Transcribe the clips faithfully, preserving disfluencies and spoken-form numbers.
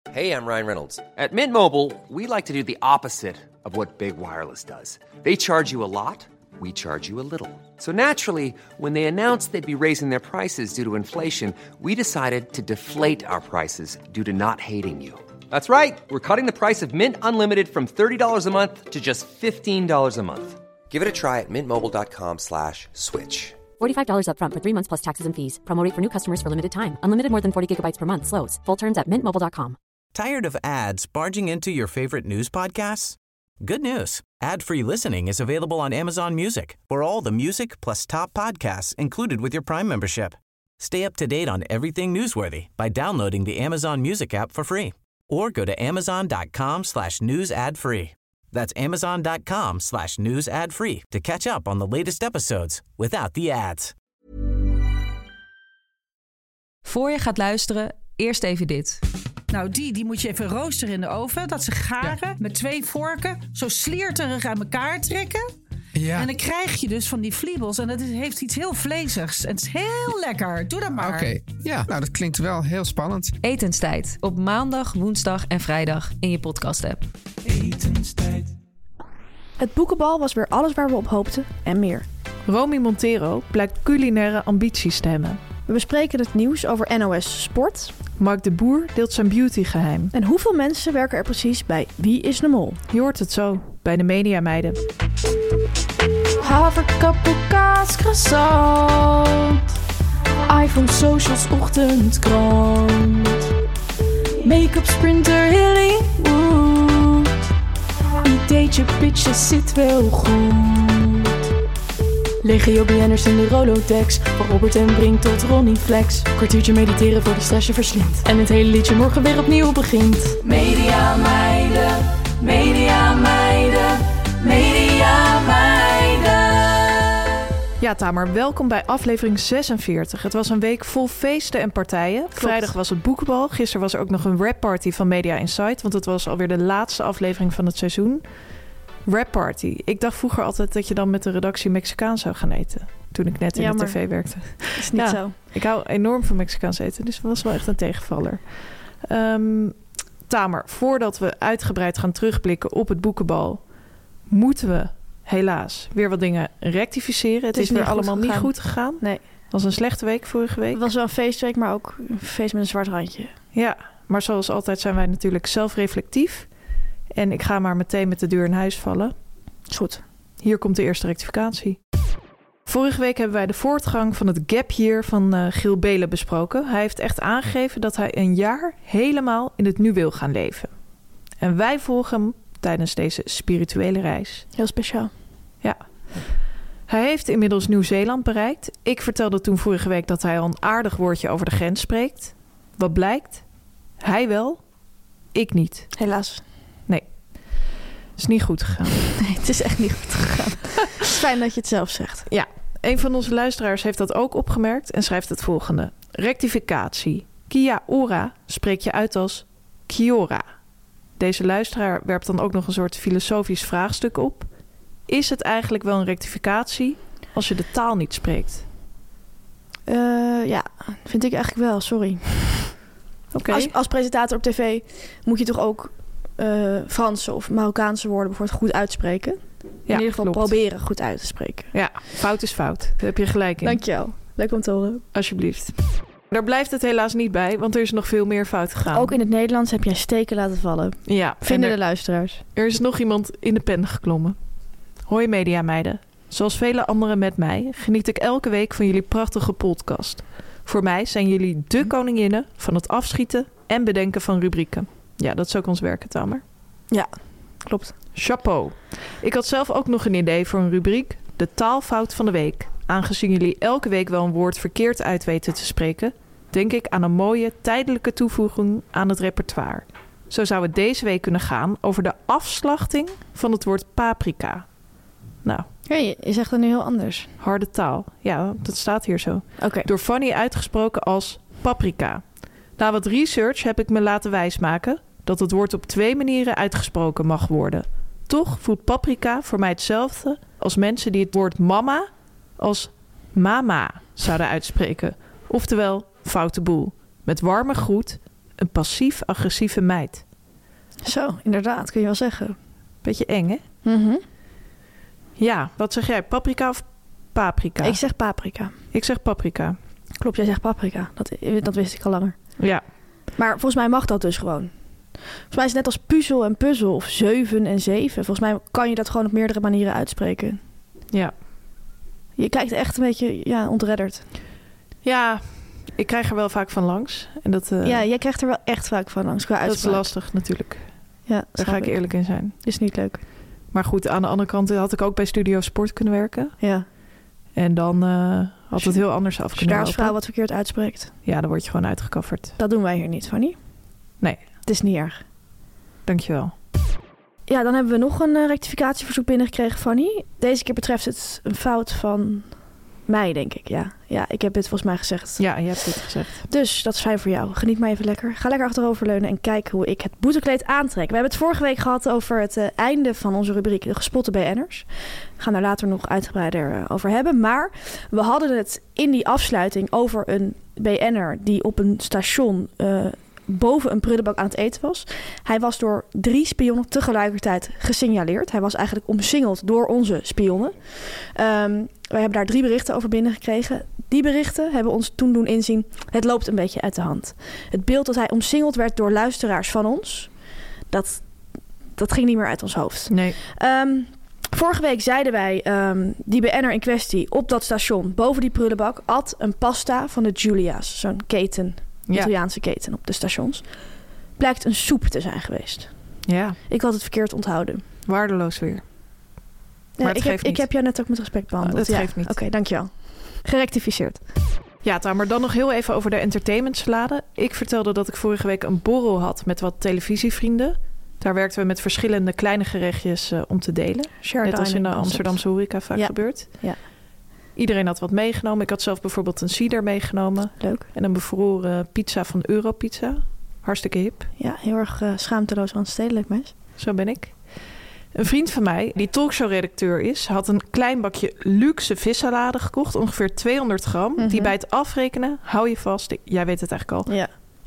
Hey, I'm Ryan Reynolds. At Mint Mobile, we like to do the opposite of what Big Wireless does. They charge you a lot, we charge you a little. So naturally, when they announced they'd be raising their prices due to inflation, we decided to deflate our prices due to not hating you. That's right. We're cutting the price of Mint Unlimited from thirty dollars a month to just fifteen dollars a month. Give it a try at mintmobile.com slash switch. forty-five dollars up front for three months plus taxes and fees. Promo rate for new customers for limited time. Unlimited more than forty gigabytes per month slows. Full terms at mint mobile dot com. Tired of ads barging into your favorite news podcasts? Good news. Ad-free listening is available on Amazon Music for all the music plus top podcasts included with your Prime membership. Stay up to date on everything newsworthy by downloading the Amazon Music app for free or go to amazon.com slash news ad free. That's amazon.com slash news ad free to catch up on the latest episodes without the ads. Voor je gaat luisteren, eerst even dit. Nou, die, die moet je even roosteren in de oven. Dat ze garen ja. met twee vorken zo slierterig aan elkaar trekken. Ja. En dan krijg je dus van die vliebels. En dat is, heeft iets heel vleesigs. En het is heel lekker. Doe dat maar. Oké, okay. Ja, nou dat klinkt wel heel spannend. Etenstijd. Op maandag, woensdag en vrijdag in je podcast-app. Etenstijd. Het boekenbal was weer alles waar we op hoopten en meer. Romy Montero blijkt culinaire ambities te hebben. We bespreken het nieuws over N O S Sport. Mark de Boer deelt zijn beautygeheim. En hoeveel mensen werken er precies bij Wie is de Mol? Je hoort het zo bij de Mediameiden. Haverkappel, kaas, croissant. iPhone, socials, ochtendkrant. Make-up, sprinter, Hollywood. Ideetje, pitches, zit wel goed. Legio B N'ers in de Rolodex. Van Robert en Brink tot Ronnie Flex. Kwartiertje mediteren voor de stress je verslindt. En het hele liedje morgen weer opnieuw begint. Media meiden, media meiden, media meiden. Ja, Tamer, welkom bij aflevering zesenveertig. Het was een week vol feesten en partijen. Klopt. Vrijdag was het boekenbal. Gisteren was er ook nog een rapparty van Media Insight. Want het was alweer de laatste aflevering van het seizoen. Rapparty. Ik dacht vroeger altijd dat je dan met de redactie Mexicaans zou gaan eten. Toen ik net in ja, de tv werkte. Is niet ja, zo. Ik hou enorm van Mexicaans eten. Dus het was wel echt een tegenvaller. Um, Tamer, voordat we uitgebreid gaan terugblikken op het boekenbal, moeten we helaas weer wat dingen rectificeren. Het, het is, is weer allemaal gegaan. niet goed gegaan. Nee. Het was een slechte week vorige week. Het was wel een feestweek, maar ook een feest met een zwart randje. Ja, maar zoals altijd zijn wij natuurlijk zelfreflectief. En ik ga maar meteen met de deur in huis vallen. Is goed. Hier komt de eerste rectificatie. Vorige week hebben wij de voortgang van het gap year van uh, Giel Belen besproken. Hij heeft echt aangegeven dat hij een jaar helemaal in het nu wil gaan leven. En wij volgen hem tijdens deze spirituele reis. Heel speciaal. Ja. Hij heeft inmiddels Nieuw-Zeeland bereikt. Ik vertelde toen vorige week dat hij al een aardig woordje over de grens spreekt. Wat blijkt? Hij wel, ik niet. Helaas. Nee. Het is niet goed gegaan. Nee, het is echt niet goed gegaan. Het is fijn dat je het zelf zegt. Ja, een van onze luisteraars heeft dat ook opgemerkt en schrijft het volgende. Rectificatie. Kia ora spreek je uit als Kiora. Deze luisteraar werpt dan ook nog een soort filosofisch vraagstuk op. Is het eigenlijk wel een rectificatie als je de taal niet spreekt? Uh, ja, vind ik eigenlijk wel, sorry. Okay. Als, als presentator op tv moet je toch ook uh, Franse of Marokkaanse woorden bijvoorbeeld goed uitspreken. In ja, ieder geval klopt. Proberen goed uit te spreken. Ja, fout is fout. Daar heb je gelijk in. Dankjewel. Leuk om te horen. Alsjeblieft. Daar blijft het helaas niet bij, want er is nog veel meer fout gegaan. Ook in het Nederlands heb jij steken laten vallen. Ja. Vinden er, de luisteraars. Er is nog iemand in de pen geklommen. Hoi Mediameiden. Zoals vele anderen met mij geniet ik elke week van jullie prachtige podcast. Voor mij zijn jullie de koninginnen van het afschieten en bedenken van rubrieken. Ja, dat is ook ons werk, Tamer. Ja, klopt. Chapeau. Ik had zelf ook nog een idee voor een rubriek. De taalfout van de week. Aangezien jullie elke week wel een woord verkeerd uit weten te spreken, denk ik aan een mooie tijdelijke toevoeging aan het repertoire. Zo zou het deze week kunnen gaan over de afslachting van het woord paprika. Nou. Hey, je zegt het nu heel anders. Harde taal. Ja, dat staat hier zo. Okay. Door Fanny uitgesproken als paprika. Na wat research heb ik me laten wijsmaken dat het woord op twee manieren uitgesproken mag worden. Toch voelt paprika voor mij hetzelfde als mensen die het woord mama als mama zouden uitspreken. Oftewel, foute boel. Met warme groet, een passief-agressieve meid. Zo, inderdaad, kun je wel zeggen. Beetje eng, hè? Mm-hmm. Ja, wat zeg jij? Paprika of paprika? Ik zeg paprika. Ik zeg paprika. Klopt, jij zegt paprika. Dat, dat wist ik al langer. Ja. Maar volgens mij mag dat dus gewoon. Volgens mij is het net als puzzel en puzzel of zeven en zeven. Volgens mij kan je dat gewoon op meerdere manieren uitspreken. Ja. Je kijkt echt een beetje ja, ontredderd. Ja, ik krijg er wel vaak van langs. En dat, uh, ja, jij krijgt er wel echt vaak van langs qua uitspraak. Dat is lastig natuurlijk. Ja, daar ga ik, ik eerlijk in zijn. Is niet leuk. Maar goed, aan de andere kant had ik ook bij Studio Sport kunnen werken. Ja. En dan uh, had het heel anders af kunnen lopen. Als je daar als vrouw wat verkeerd uitspreekt. Ja, dan word je gewoon uitgekafferd. Dat doen wij hier niet, Fanny. Nee. Het is niet erg. Dankjewel. Ja, dan hebben we nog een uh, rectificatieverzoek binnengekregen, Fanny. Deze keer betreft het een fout van mij, denk ik. Ja, ja ik heb dit volgens mij gezegd. Ja, je hebt dit gezegd. Dus dat is fijn voor jou. Geniet maar even lekker. Ga lekker achteroverleunen en kijk hoe ik het boetekleed aantrek. We hebben het vorige week gehad over het uh, einde van onze rubriek de gespotte B N'ers. We gaan daar later nog uitgebreider uh, over hebben. Maar we hadden het in die afsluiting over een B N'er die op een station Uh, boven een prullenbak aan het eten was. Hij was door drie spionnen tegelijkertijd gesignaleerd. Hij was eigenlijk omsingeld door onze spionnen. Um, wij hebben daar drie berichten over binnengekregen. Die berichten hebben ons toen doen inzien, het loopt een beetje uit de hand. Het beeld dat hij omsingeld werd door luisteraars van ons, dat, dat ging niet meer uit ons hoofd. Nee. Um, Vorige week zeiden wij, um, die B N'er in kwestie op dat station boven die prullenbak at een pasta van de Giulia's, zo'n keten. Italiaanse ja. keten op de stations. Blijkt een soep te zijn geweest. Ja. Ik had het verkeerd onthouden. Waardeloos weer. Ja, maar het ik, geeft heb, niet. ik heb jou net ook met respect behandeld. Dat ja. geeft niet. Oké, okay, dankjewel. Gerectificeerd. Ja, Tamer, dan nog heel even over de entertainmentsalade. Ik vertelde dat ik vorige week een borrel had met wat televisievrienden. Daar werkten we met verschillende kleine gerechtjes uh, om te delen. Share Net als in de concept. Amsterdamse horeca vaak ja. gebeurt. Ja. Iedereen had wat meegenomen. Ik had zelf bijvoorbeeld een cider meegenomen. Leuk. En een bevroren pizza van Europizza. Hartstikke hip. Ja, heel erg uh, schaamteloos randstedelijk, meis. Zo ben ik. Een vriend van mij, die talkshow-redacteur is, had een klein bakje luxe vissalade gekocht. Ongeveer tweehonderd gram. Mm-hmm. Die bij het afrekenen, hou je vast, jij weet het eigenlijk al. Ja.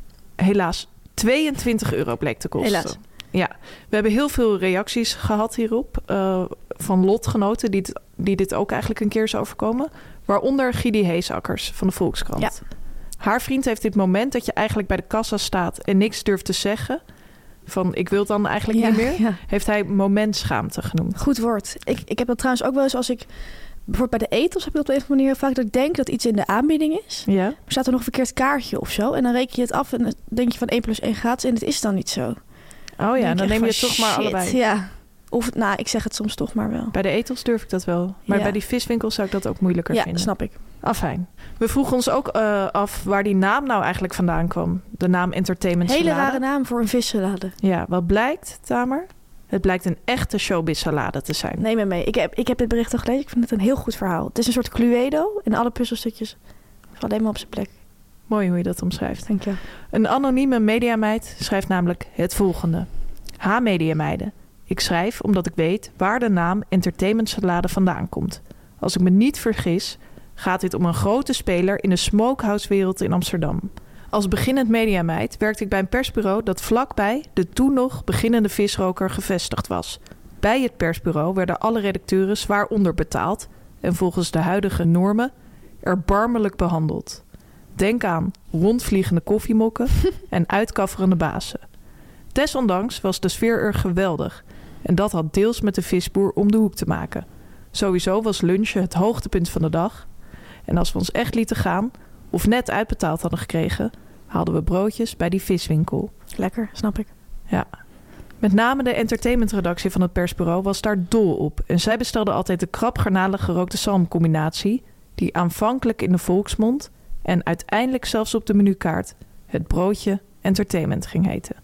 Helaas tweeëntwintig euro bleek te kosten. Helaas. Ja, we hebben heel veel reacties gehad hierop. Uh, van lotgenoten die, dit, die dit ook eigenlijk een keer is overkomen. Waaronder Gidi Heesakkers van de Volkskrant. Ja. Haar vriend heeft dit moment dat je eigenlijk bij de kassa staat en niks durft te zeggen. Van ik wil het dan eigenlijk ja, niet meer. Ja. Heeft hij momentschaamte genoemd. Goed woord. Ik, ik heb dat trouwens ook wel eens als ik bijvoorbeeld bij de etels heb ik dat op een of andere manier vaak dat ik denk dat iets in de aanbieding is. Ja. Maar staat er nog een verkeerd kaartje of zo. En dan reken je het af en dan denk je van één plus één gratis. En het is dan niet zo. Oh ja, en dan neem je het van, toch maar shit, allebei. Ja. Of, nou, ik zeg het soms toch maar wel. Bij de etels durf ik dat wel. Maar ja. bij die viswinkels zou ik dat ook moeilijker ja, vinden. Ja, snap ik. Afijn. We vroegen ons ook uh, af waar die naam nou eigenlijk vandaan kwam. De naam Entertainment Hele Salade. rare naam voor een vissalade. Ja, wat blijkt, Tamer? Het blijkt een echte showbiz salade te zijn. Neem me mee. Ik heb, ik heb dit bericht al gelezen. Ik vind het een heel goed verhaal. Het is een soort Cluedo. En alle puzzelstukjes vallen helemaal op zijn plek. Mooi hoe je dat omschrijft. Dank je. Een anonieme mediameid schrijft namelijk het volgende. Ha, mediameiden. Ik schrijf omdat ik weet waar de naam Entertainment Salade vandaan komt. Als ik me niet vergis, gaat dit om een grote speler in de smokehouse-wereld in Amsterdam. Als beginnend mediameid werkte ik bij een persbureau dat vlakbij de toen nog beginnende visroker gevestigd was. Bij het persbureau werden alle redacteuren zwaar onderbetaald en volgens de huidige normen erbarmelijk behandeld. Denk aan rondvliegende koffiemokken en uitkafferende bazen. Desondanks was de sfeer er geweldig en dat had deels met de visboer om de hoek te maken. Sowieso was lunchen het hoogtepunt van de dag en als we ons echt lieten gaan of net uitbetaald hadden gekregen, haalden we broodjes bij die viswinkel. Lekker, snap ik. Ja. Met name de entertainmentredactie van het persbureau was daar dol op en zij bestelde altijd de krab garnalen gerookte zalmcombinatie die aanvankelijk in de volksmond en uiteindelijk zelfs op de menukaart het broodje entertainment ging heten.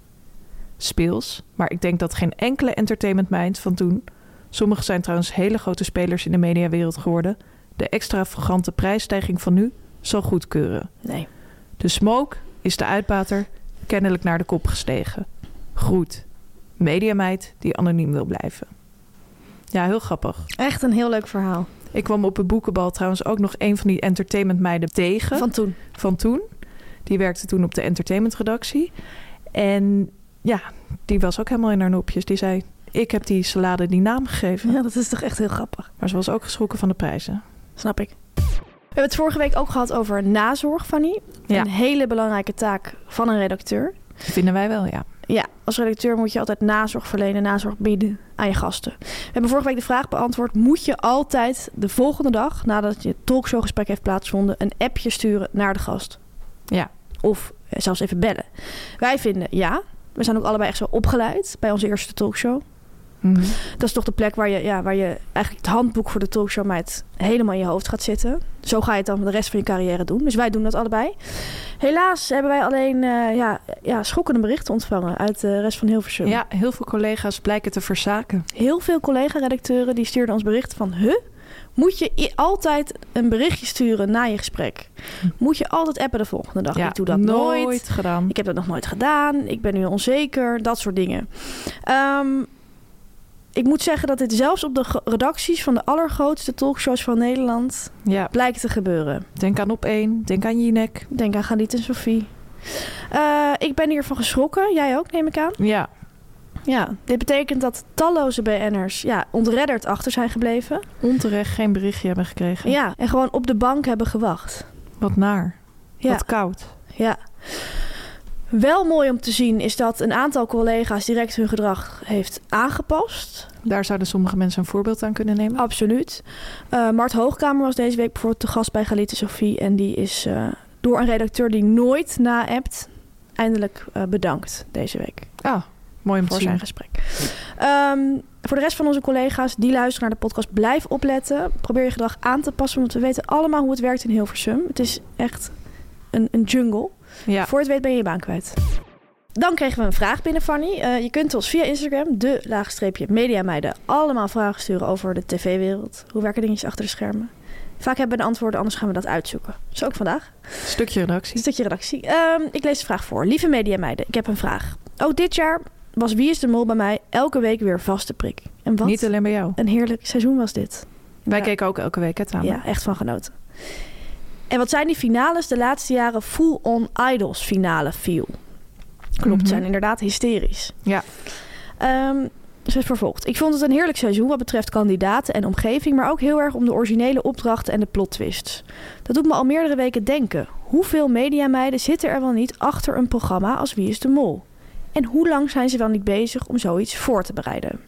Speels, maar ik denk dat geen enkele entertainmentmeid van toen, sommige zijn trouwens hele grote spelers in de mediawereld geworden, de extravagante prijsstijging van nu zal goedkeuren. Nee. De smoke is de uitbater kennelijk naar de kop gestegen. Groet. Mediameid die anoniem wil blijven. Ja, heel grappig. Echt een heel leuk verhaal. Ik kwam op een boekenbal trouwens ook nog een van die entertainmentmeiden tegen. Van toen. Van toen. Die werkte toen op de entertainmentredactie. En ja, die was ook helemaal in haar nopjes. Die zei, ik heb die salade die naam gegeven. Ja, dat is toch echt heel grappig. Maar ze was ook geschrokken van de prijzen. Snap ik. We hebben het vorige week ook gehad over nazorg, Fanny. Ja. Een hele belangrijke taak van een redacteur. Dat vinden wij wel, ja. Ja, als redacteur moet je altijd nazorg verlenen, nazorg bieden aan je gasten. We hebben vorige week de vraag beantwoord, moet je altijd de volgende dag, nadat je talkshowgesprek heeft plaatsgevonden, een appje sturen naar de gast? Ja. Of zelfs even bellen. Wij vinden ja. We zijn ook allebei echt zo opgeleid bij onze eerste talkshow. Mm-hmm. Dat is toch de plek waar je, ja, waar je eigenlijk het handboek voor de talkshow meid helemaal in je hoofd gaat zitten. Zo ga je het dan de rest van je carrière doen. Dus wij doen dat allebei. Helaas hebben wij alleen uh, ja, ja, schokkende berichten ontvangen uit de rest van Hilversum. Ja, heel veel collega's blijken te verzaken. Heel veel collega-redacteuren die stuurden ons bericht van... Huh? Moet je i- altijd een berichtje sturen na je gesprek? Moet je altijd appen de volgende dag? Ja, ik doe dat nooit, nooit gedaan. Ik heb dat nog nooit gedaan. Ik ben nu onzeker. Dat soort dingen. Um, ik moet zeggen dat dit zelfs op de ge- redacties van de allergrootste talkshows van Nederland ja. blijkt te gebeuren. Denk aan Op één, denk aan Jinek. Denk aan Galit en Sophie. Uh, ik ben hiervan geschrokken. Jij ook, neem ik aan? Ja. Ja, dit betekent dat talloze B N'ers ja, ontredderd achter zijn gebleven. Onterecht geen berichtje hebben gekregen. Ja, en gewoon op de bank hebben gewacht. Wat naar. Ja. Wat koud. Ja. Wel mooi om te zien is dat een aantal collega's direct hun gedrag heeft aangepast. Daar zouden sommige mensen een voorbeeld aan kunnen nemen. Absoluut. Uh, Mart Hoogkamer was deze week bijvoorbeeld te gast bij Galit en Sophie. En die is uh, door een redacteur die nooit na-appt eindelijk uh, bedankt deze week. Ah, mooi om te voor zien. zijn gesprek. Um, voor de rest van onze collega's die luisteren naar de podcast, blijf opletten. Probeer je gedrag aan te passen, want we weten allemaal hoe het werkt in Hilversum. Het is echt een, een jungle. Ja. Voor het weet ben je je baan kwijt. Dan kregen we een vraag binnen, Fanny. Uh, je kunt ons via Instagram, de laagstreepje mediameiden, allemaal vragen sturen over de tv-wereld. Hoe werken dingetjes achter de schermen? Vaak hebben we de antwoorden, anders gaan we dat uitzoeken. Zo ook vandaag. Stukje redactie. Stukje redactie. Um, ik lees de vraag voor. Lieve mediameiden, ik heb een vraag. Ook dit jaar was Wie is de Mol bij mij elke week weer vaste prik. En wat Niet alleen bij jou. een heerlijk seizoen was dit. Wij ja. keken ook elke week, hè, Tamer? Ja, echt van genoten. En wat zijn die finales de laatste jaren full-on Idols finale feel? Klopt, Mm-hmm. zijn inderdaad hysterisch. Ja. Um, dus het vervolgt. Ik vond het een heerlijk seizoen wat betreft kandidaten en omgeving, maar ook heel erg om de originele opdrachten en de plot twists. Dat doet me al meerdere weken denken. Hoeveel mediameiden zitten er wel niet achter een programma als Wie is de Mol? En hoe lang zijn ze wel niet bezig om zoiets voor te bereiden?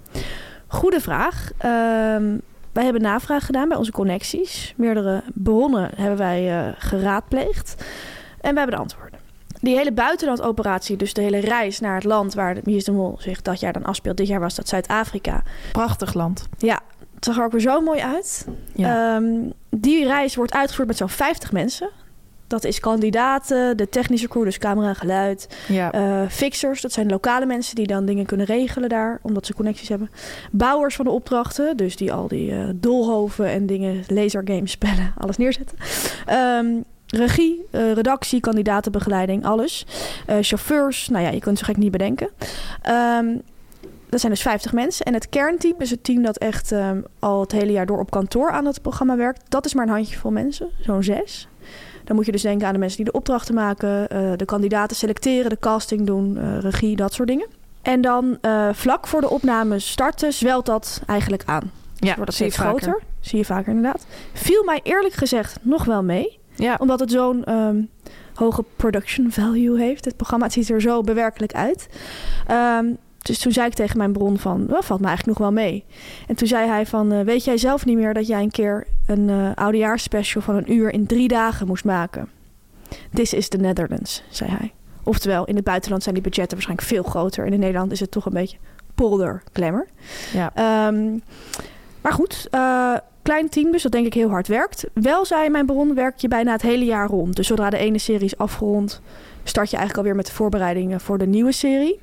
Goede vraag. Um, wij hebben navraag gedaan bij onze connecties. Meerdere bronnen hebben wij uh, geraadpleegd. En we hebben de antwoorden. Die hele buitenlandoperatie, dus de hele reis naar het land waar Wie is de Mol zich dat jaar dan afspeelt. Dit jaar was dat Zuid-Afrika. Prachtig land. Ja, het zag er ook weer zo mooi uit. Ja. Um, die reis wordt uitgevoerd met zo'n vijftig mensen. Dat is kandidaten, de technische crew, dus camera en geluid. Ja. Uh, fixers, dat zijn lokale mensen die dan dingen kunnen regelen daar, omdat ze connecties hebben. Bouwers van de opdrachten, dus die al die uh, doolhoven en dingen, lasergames spellen, alles neerzetten. Um, regie, uh, redactie, kandidatenbegeleiding, alles. Uh, chauffeurs, nou ja, je kunt het zo gek niet bedenken. Um, dat zijn dus vijftig mensen. En het kernteam is het team dat echt um, al het hele jaar door op kantoor aan het programma werkt. Dat is maar een handjevol mensen, zo'n zes. Dan moet je dus denken aan de mensen die de opdrachten maken, uh, de kandidaten selecteren, de casting doen, uh, regie, dat soort dingen. En dan uh, vlak voor de opname starten zwelt dat eigenlijk aan. Ja, dus wordt het zie je steeds groter. vaker. Zie je vaker inderdaad. Viel mij eerlijk gezegd nog wel mee. Ja. Omdat het zo'n um, hoge production value heeft. Het programma, het ziet er zo bewerkelijk uit. Um, dus toen zei ik tegen mijn bron van, dat valt me eigenlijk nog wel mee. En toen zei hij van, uh, weet jij zelf niet meer dat jij een keer een uh, oudejaarsspecial van een uur in drie dagen moest maken? This is the Netherlands, zei hij. Oftewel, in het buitenland zijn die budgetten waarschijnlijk veel groter. En in Nederland is het toch een beetje polder glamour. Ja. Um, maar goed, uh, klein team dus, dat denk ik heel hard werkt. Wel, zei mijn bron, werk je bijna het hele jaar rond. Dus zodra de ene serie is afgerond, start je eigenlijk alweer met de voorbereidingen voor de nieuwe serie.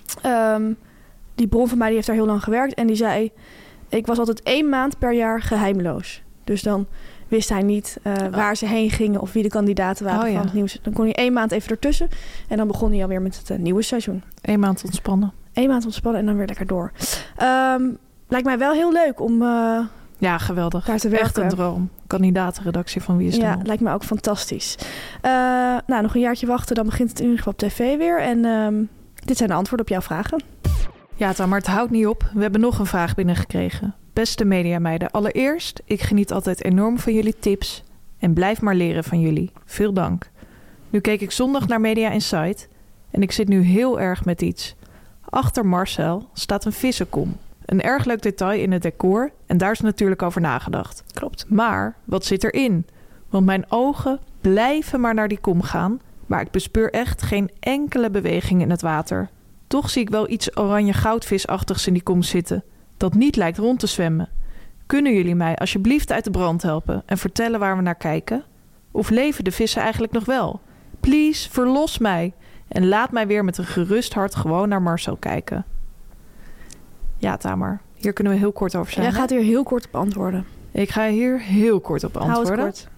Um, die bron van mij die heeft daar heel lang gewerkt. En die zei, ik was altijd één maand per jaar geheimloos. Dus dan wist hij niet uh, oh. waar ze heen gingen of wie de kandidaten waren oh, ja. van het nieuws. Dan kon hij één maand even ertussen. En dan begon hij alweer met het uh, nieuwe seizoen. Eén maand ontspannen. Eén maand ontspannen en dan weer lekker door. Um, lijkt mij wel heel leuk om uh, ja, geweldig. daar te werken. Echt een droom. kandidatenredactie van Wie is de Ja, Mol. lijkt me ook fantastisch. Uh, nou, nog een jaartje wachten, dan begint het in ieder geval op tv weer. En uh, dit zijn de antwoorden op jouw vragen. Ja, Tamar, het houdt niet op. We hebben nog een vraag binnengekregen. Beste mediameiden, allereerst, ik geniet altijd enorm van jullie tips en blijf maar leren van jullie. Veel dank. Nu keek ik zondag naar Media Insight en ik zit nu heel erg met iets. Achter Marcel staat een vissenkom. Een erg leuk detail in het decor en daar is natuurlijk over nagedacht. Klopt. Maar wat zit erin? Want mijn ogen blijven maar naar die kom gaan, maar ik bespeur echt geen enkele beweging in het water. Toch zie ik wel iets oranje goudvisachtigs in die kom zitten, dat niet lijkt rond te zwemmen. Kunnen jullie mij alsjeblieft uit de brand helpen en vertellen waar we naar kijken? Of leven de vissen eigenlijk nog wel? Please, verlos mij en laat mij weer met een gerust hart gewoon naar Marcel kijken. Ja, Tamar, hier kunnen we heel kort over zijn. Jij gaat hier heel kort op antwoorden. Ik ga hier heel kort op antwoorden. Hou het kort.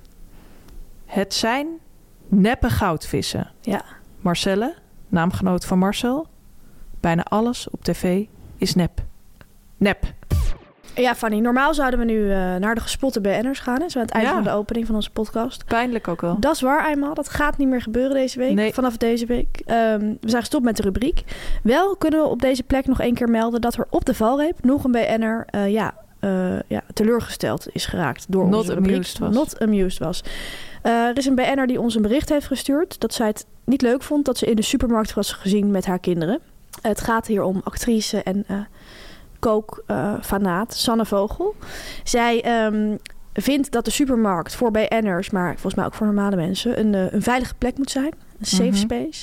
Het zijn neppe goudvissen. Ja. Marcelle, naamgenoot van Marcel. Bijna alles op tv is nep. Nep. Ja, Fanny, normaal zouden we nu uh, naar de gespotte B N'ers gaan. Hè? Zo aan het einde Ja. van de opening van onze podcast. Pijnlijk ook wel. Dat is waar eenmaal. Dat gaat niet meer gebeuren deze week. Nee. Vanaf deze week. Um, we zijn gestopt met de rubriek. Wel kunnen we op deze plek nog één keer melden dat er op de valreep nog een B N'er uh, ja, uh, ja, teleurgesteld is geraakt door Not onze rubriek. amused was. Not amused was. Uh, er is een B N'er die ons een bericht heeft gestuurd dat zij het niet leuk vond dat ze in de supermarkt was gezien met haar kinderen. Het gaat hier om actrice en uh, kookfanaat uh, Sanne Vogel. Zij um, vindt dat de supermarkt voor B N'ers, maar volgens mij ook voor normale mensen, een, uh, een veilige plek moet zijn. Een safe Mm-hmm. space.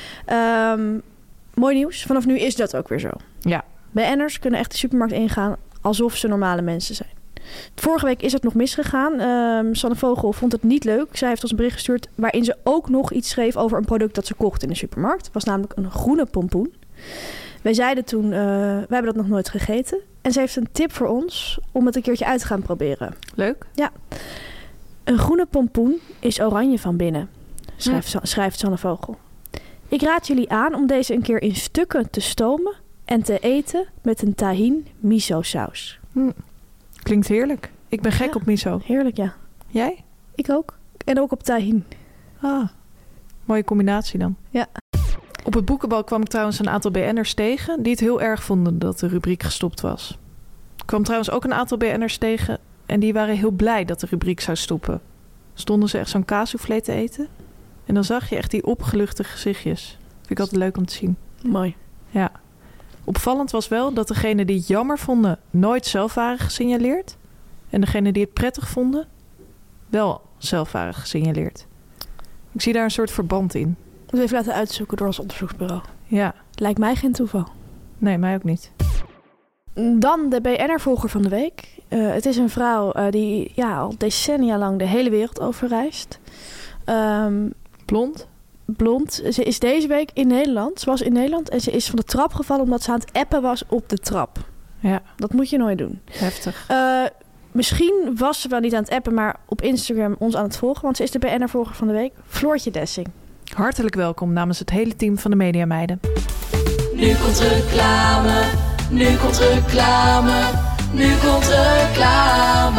Um, mooi nieuws. Vanaf nu is dat ook weer zo. Ja. B N'ers kunnen echt de supermarkt ingaan alsof ze normale mensen zijn. Vorige week is het nog misgegaan. Um, Sanne Vogel vond het niet leuk. Zij heeft ons een bericht gestuurd waarin ze ook nog iets schreef over een product dat ze kocht in de supermarkt. Het was namelijk een groene pompoen. Wij zeiden toen, uh, wij hebben dat nog nooit gegeten. En ze heeft een tip voor ons om het een keertje uit te gaan proberen. Leuk. Ja. Een groene pompoen is oranje van binnen, schrijft, ja. schrijft Sanne Vogel. Ik raad jullie aan om deze een keer in stukken te stomen en te eten met een tahin miso saus. Hm. Klinkt heerlijk. Ik ben gek Ja. op miso. Heerlijk, ja. Jij? Ik ook. En ook op tahin. Ah, mooie combinatie dan. Ja. Op het boekenbal kwam ik trouwens een aantal B N'ers tegen die het heel erg vonden dat de rubriek gestopt was. Ik kwam trouwens ook een aantal B N'ers tegen en die waren heel blij dat de rubriek zou stoppen. Stonden ze echt zo'n kaassoufflé te eten en dan zag je echt die opgeluchte gezichtjes. Vind ik altijd leuk om te zien. Mooi. Ja. Opvallend was wel dat degenen die het jammer vonden nooit zelf waren gesignaleerd en degenen die het prettig vonden wel zelf waren gesignaleerd. Ik zie daar een soort verband in. Moet even laten uitzoeken door ons onderzoeksbureau. Ja. Lijkt mij geen toeval. Nee, mij ook niet. Dan de B N'er-volger van de week. Uh, het is een vrouw uh, die ja, al decennia lang de hele wereld over reist. Um, Blond? Blond. Ze is deze week in Nederland. Ze was in Nederland en ze is van de trap gevallen omdat ze aan het appen was op de trap. Ja. Dat moet je nooit doen. Heftig. Uh, misschien was ze wel niet aan het appen, maar op Instagram ons aan het volgen. Want ze is de B N'er-volger van de week. Floortje Dessing. Hartelijk welkom namens het hele team van de Media Meiden. Nu komt reclame, nu komt reclame, nu komt reclame.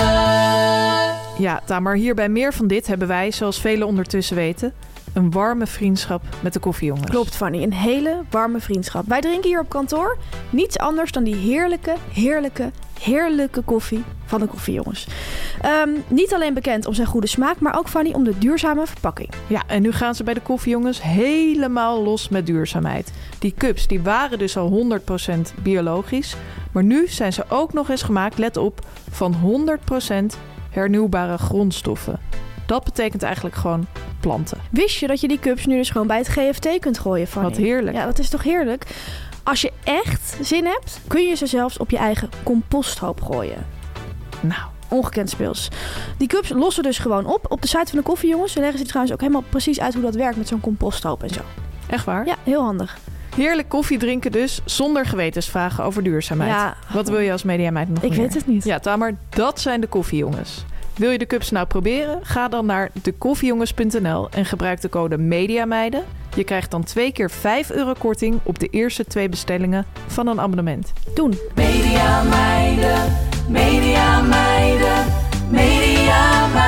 Ja, Tamar, hier bij Meer van Dit hebben wij, zoals velen ondertussen weten, een warme vriendschap met de koffiejongens. Klopt, Fanny. Een hele warme vriendschap. Wij drinken hier op kantoor niets anders dan die heerlijke, heerlijke, heerlijke koffie van de koffiejongens. Um, niet alleen bekend om zijn goede smaak, maar ook, Fanny, om de duurzame verpakking. Ja, en nu gaan ze bij de koffiejongens helemaal los met duurzaamheid. Die cups die waren dus al honderd procent biologisch, maar nu zijn ze ook nog eens gemaakt, let op, van honderd procent hernieuwbare grondstoffen. Dat betekent eigenlijk gewoon planten. Wist je dat je die cups nu dus gewoon bij het G F T kunt gooien, Fanny? Wat heerlijk. Ja, dat is toch heerlijk? Als je echt zin hebt, kun je ze zelfs op je eigen composthoop gooien. Nou, ongekend speels. Die cups lossen dus gewoon op. Op de site van de koffiejongens leggen ze trouwens ook helemaal precies uit hoe dat werkt met zo'n composthoop en zo. Echt waar? Ja, heel handig. Heerlijk koffie drinken dus, zonder gewetensvragen over duurzaamheid. Ja. Wat wil je als mediameid nog Ik meer? weet het niet. Ja, Tamar, dat zijn de koffiejongens. Wil je de cups nou proberen? Ga dan naar de koffiejongens punt n l en gebruik de code MEDIAMEIDEN. Je krijgt dan twee keer vijf euro korting op de eerste twee bestellingen van een abonnement. Doen. Media Meiden, Media Meiden, Media Meiden.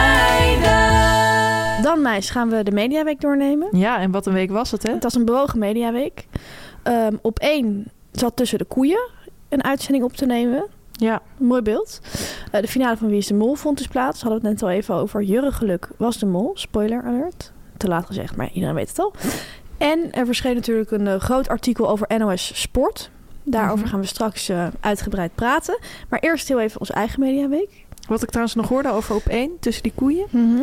Dan, meis, gaan we de Mediaweek doornemen. Ja, en wat een week was het, hè? Het was een bewogen Mediaweek. Um, op één zat tussen de koeien een uitzending op te nemen. Ja. Een mooi beeld. Uh, de finale van Wie is de Mol vond dus plaats. Hadden we het net al even over. Jurre Geluk was de mol. Spoiler alert. Te laat gezegd, maar iedereen weet het al. En er verscheen natuurlijk een uh, groot artikel over N O S Sport. Daarover mm-hmm. gaan we straks uh, uitgebreid praten. Maar eerst heel even onze eigen Mediaweek. Wat ik trouwens nog hoorde over op één, tussen die koeien. Mm-hmm.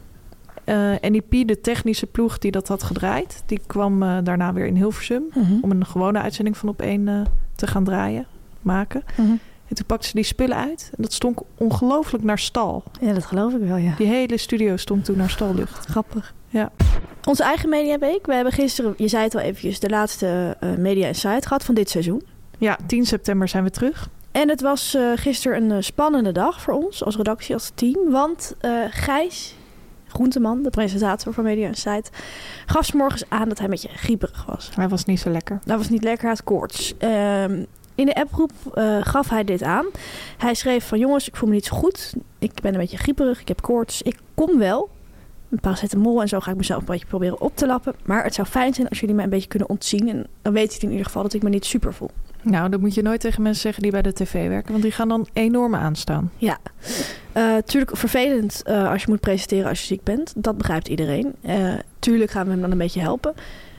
Uh, N I P, de technische ploeg die dat had gedraaid, die kwam uh, daarna weer in Hilversum mm-hmm. om een gewone uitzending van op één uh, te gaan draaien, maken. Mm-hmm. En toen pakte ze die spullen uit en dat stonk ongelooflijk naar stal. Ja, dat geloof ik wel, ja. Die hele studio stonk toen naar stallucht. Grappig. Ja. Onze eigen Mediaweek. We hebben gisteren, je zei het al eventjes, de laatste uh, Media Insight gehad van dit seizoen. Ja, tien september zijn we terug. En het was uh, gisteren een uh, spannende dag voor ons als redactie, als team. Want uh, Gijs Groenteman, de presentator van Media Insight, gaf 's morgens aan dat hij een beetje grieperig was. Hij was niet zo lekker. Dat was niet lekker, hij had koorts. Uh, in de appgroep uh, gaf hij dit aan. Hij schreef van jongens, ik voel me niet zo goed. Ik ben een beetje grieperig, ik heb koorts. Ik kom wel. Een paracetamol en zo ga ik mezelf een beetje proberen op te lappen. Maar het zou fijn zijn als jullie mij een beetje kunnen ontzien. En dan weet hij in ieder geval dat ik me niet super voel. Nou, dat moet je nooit tegen mensen zeggen die bij de tv werken. Want die gaan dan enorm aanstaan. Ja, uh, tuurlijk vervelend uh, als je moet presenteren als je ziek bent. Dat begrijpt iedereen. Uh, tuurlijk gaan we hem dan een beetje helpen.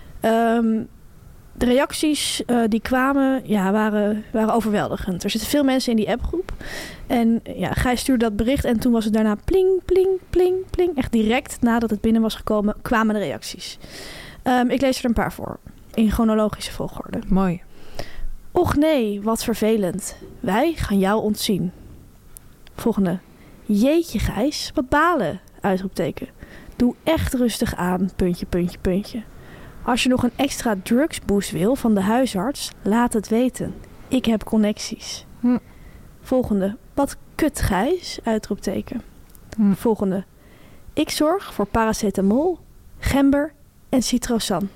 Um, de reacties uh, die kwamen ja, waren, waren overweldigend. Er zitten veel mensen in die appgroep. En ja, Gijs stuurde dat bericht. En toen was het daarna pling, pling, pling, pling. Echt direct nadat het binnen was gekomen, kwamen de reacties. Um, ik lees er een paar voor. In chronologische volgorde. Mooi. Och nee, wat vervelend. Wij gaan jou ontzien. Volgende. Jeetje Gijs, wat balen, uitroepteken. Doe echt rustig aan, puntje, puntje, puntje. Als je nog een extra drugsboost wil van de huisarts, laat het weten. Ik heb connecties. Hm. Volgende. Wat kut Gijs, uitroepteken. Hm. Volgende. Ik zorg voor paracetamol, gember en citrosan.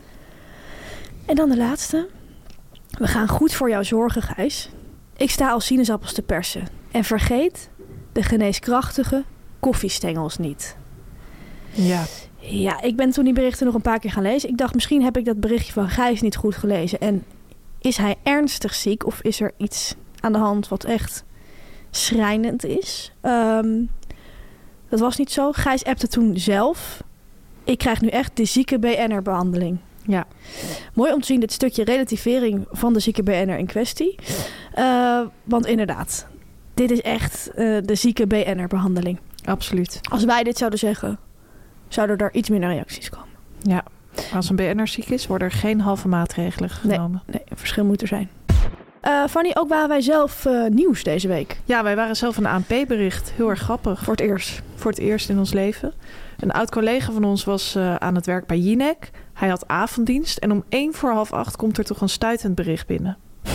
En dan de laatste. We gaan goed voor jou zorgen, Gijs. Ik sta als sinaasappels te persen. En vergeet de geneeskrachtige koffiestengels niet. Ja. Ja, ik ben toen die berichten nog een paar keer gaan lezen. Ik dacht, misschien heb ik dat berichtje van Gijs niet goed gelezen. En is hij ernstig ziek of is er iets aan de hand wat echt schrijnend is? Um, dat was niet zo. Gijs appte toen zelf. Ik krijg nu echt de zieke B N R-behandeling. Ja. Mooi om te zien dit stukje relativering van de zieke B N R in kwestie. Uh, want inderdaad, dit is echt uh, de zieke B N R-behandeling. Absoluut. Als wij dit zouden zeggen, zouden er iets minder reacties komen. Ja, als een B N R ziek is, worden er geen halve maatregelen genomen. Nee, nee, een verschil moet er zijn. Uh, Fanny, ook waren wij zelf uh, nieuws deze week. Ja, wij waren zelf een A N P-bericht. Heel erg grappig. Voor het eerst. Voor het eerst in ons leven. Een oud collega van ons was uh, aan het werk bij Jinek. Hij had avonddienst en om één voor half acht komt er toch een stuitend bericht binnen.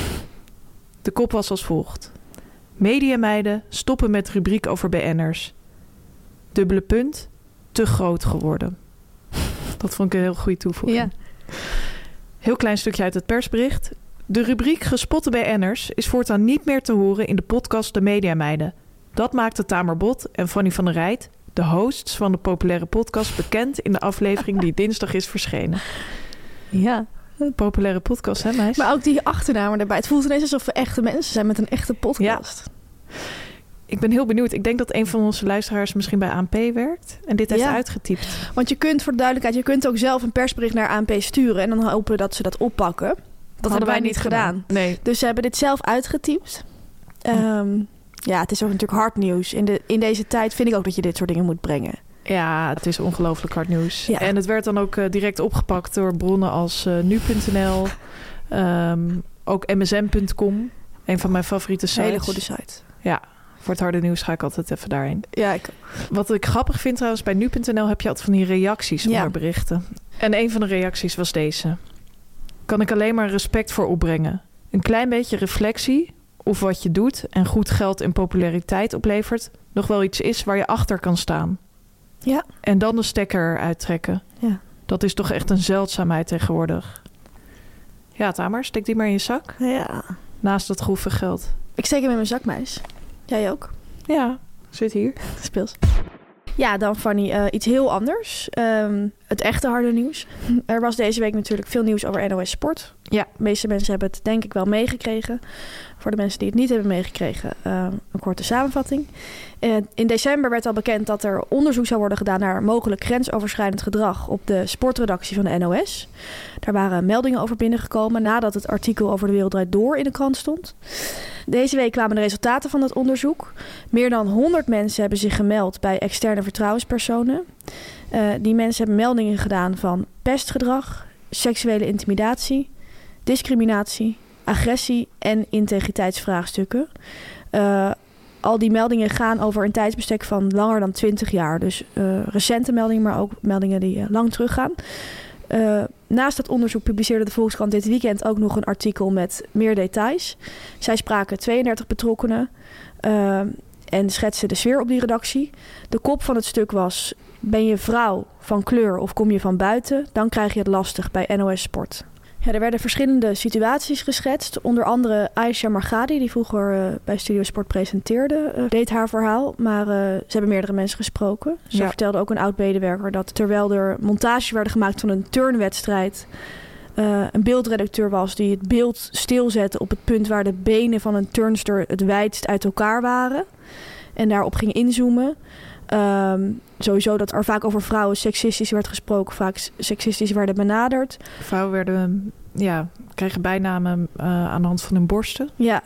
De kop was als volgt. Mediameiden stoppen met rubriek over B N R's. Dubbele punt, te groot geworden. Dat vond ik een heel goede toevoeging. Ja. Heel klein stukje uit het persbericht. De rubriek Gespotte B N R's is voortaan niet meer te horen in de podcast De Mediameiden. Dat maakte Tamer Bot en Fanny van der Rijt, de hosts van de populaire podcast, bekend in de aflevering die dinsdag is verschenen. Ja. Een populaire podcast, hè meis? Maar ook die achternamen erbij. Het voelt ineens alsof we echte mensen zijn met een echte podcast. Ja. Ik ben heel benieuwd. Ik denk dat een van onze luisteraars misschien bij A N P werkt en dit heeft ja. uitgetypt. Want je kunt, voor de duidelijkheid, je kunt ook zelf een persbericht naar A N P sturen en dan hopen dat ze dat oppakken. Dat, dat hadden wij niet gedaan. gedaan. Nee. Dus ze hebben dit zelf uitgetypt. Um, ja, het is ook natuurlijk hard nieuws. In, de, in deze tijd vind ik ook dat je dit soort dingen moet brengen. Ja, het is ongelooflijk hard nieuws. Ja. En het werd dan ook uh, direct opgepakt door bronnen als uh, nu punt n l, um, ook m s n punt com, een van mijn favoriete sites. Een hele goede site. Ja, voor het harde nieuws ga ik altijd even daarheen. Ja, ik... Wat ik grappig vind trouwens, bij nu punt n l heb je altijd van die reacties onder ja. berichten. En een van de reacties was deze. Kan ik alleen maar respect voor opbrengen. Een klein beetje reflectie of wat je doet en goed geld en populariteit oplevert nog wel iets is waar je achter kan staan. Ja. En dan de stekker eruit trekken. Ja. Dat is toch echt een zeldzaamheid tegenwoordig. Ja, Tamer, steek die maar in je zak. Ja. Naast dat grove geld. Ik steek hem in mijn zak, meis. Jij ook? Ja, zit hier. Speels. Ja, dan Fanny, uh, iets heel anders. Um, het echte harde nieuws. Er was deze week natuurlijk veel nieuws over N O S Sport. Ja. De meeste mensen hebben het denk ik wel meegekregen. Voor de mensen die het niet hebben meegekregen, uh, een korte samenvatting. Uh, in december werd al bekend dat er onderzoek zou worden gedaan naar mogelijk grensoverschrijdend gedrag op de sportredactie van de N O S. Daar waren meldingen over binnengekomen nadat het artikel over De Wereld Draait Door in de krant stond. Deze week kwamen de resultaten van dat onderzoek. Meer dan honderd mensen hebben zich gemeld bij externe vertrouwenspersonen. Uh, die mensen hebben meldingen gedaan van pestgedrag, seksuele intimidatie, discriminatie, agressie en integriteitsvraagstukken. Uh, al die meldingen gaan over een tijdsbestek van langer dan twintig jaar. Dus uh, recente meldingen, maar ook meldingen die uh, lang teruggaan. Uh, naast het onderzoek publiceerde de Volkskrant dit weekend ook nog een artikel met meer details. Zij spraken tweeëndertig betrokkenen uh, en schetsten de sfeer op die redactie. De kop van het stuk was: ben je vrouw, van kleur of kom je van buiten? Dan krijg je het lastig bij N O S Sport. Ja, er werden verschillende situaties geschetst. Onder andere Aisha Margadi, die vroeger uh, bij Studio Sport presenteerde, uh, deed haar verhaal. Maar uh, ze hebben meerdere mensen gesproken. Ze ja. vertelde ook een oud-medewerker dat terwijl er montages werden gemaakt van een turnwedstrijd, Uh, een beeldredacteur was die het beeld stilzette op het punt waar de benen van een turnster het wijdst uit elkaar waren. En daarop ging inzoomen. Um, sowieso dat er vaak over vrouwen seksistisch werd gesproken, vaak seksistisch werden benaderd. Vrouwen werden, ja, kregen bijnamen uh, aan de hand van hun borsten. Ja.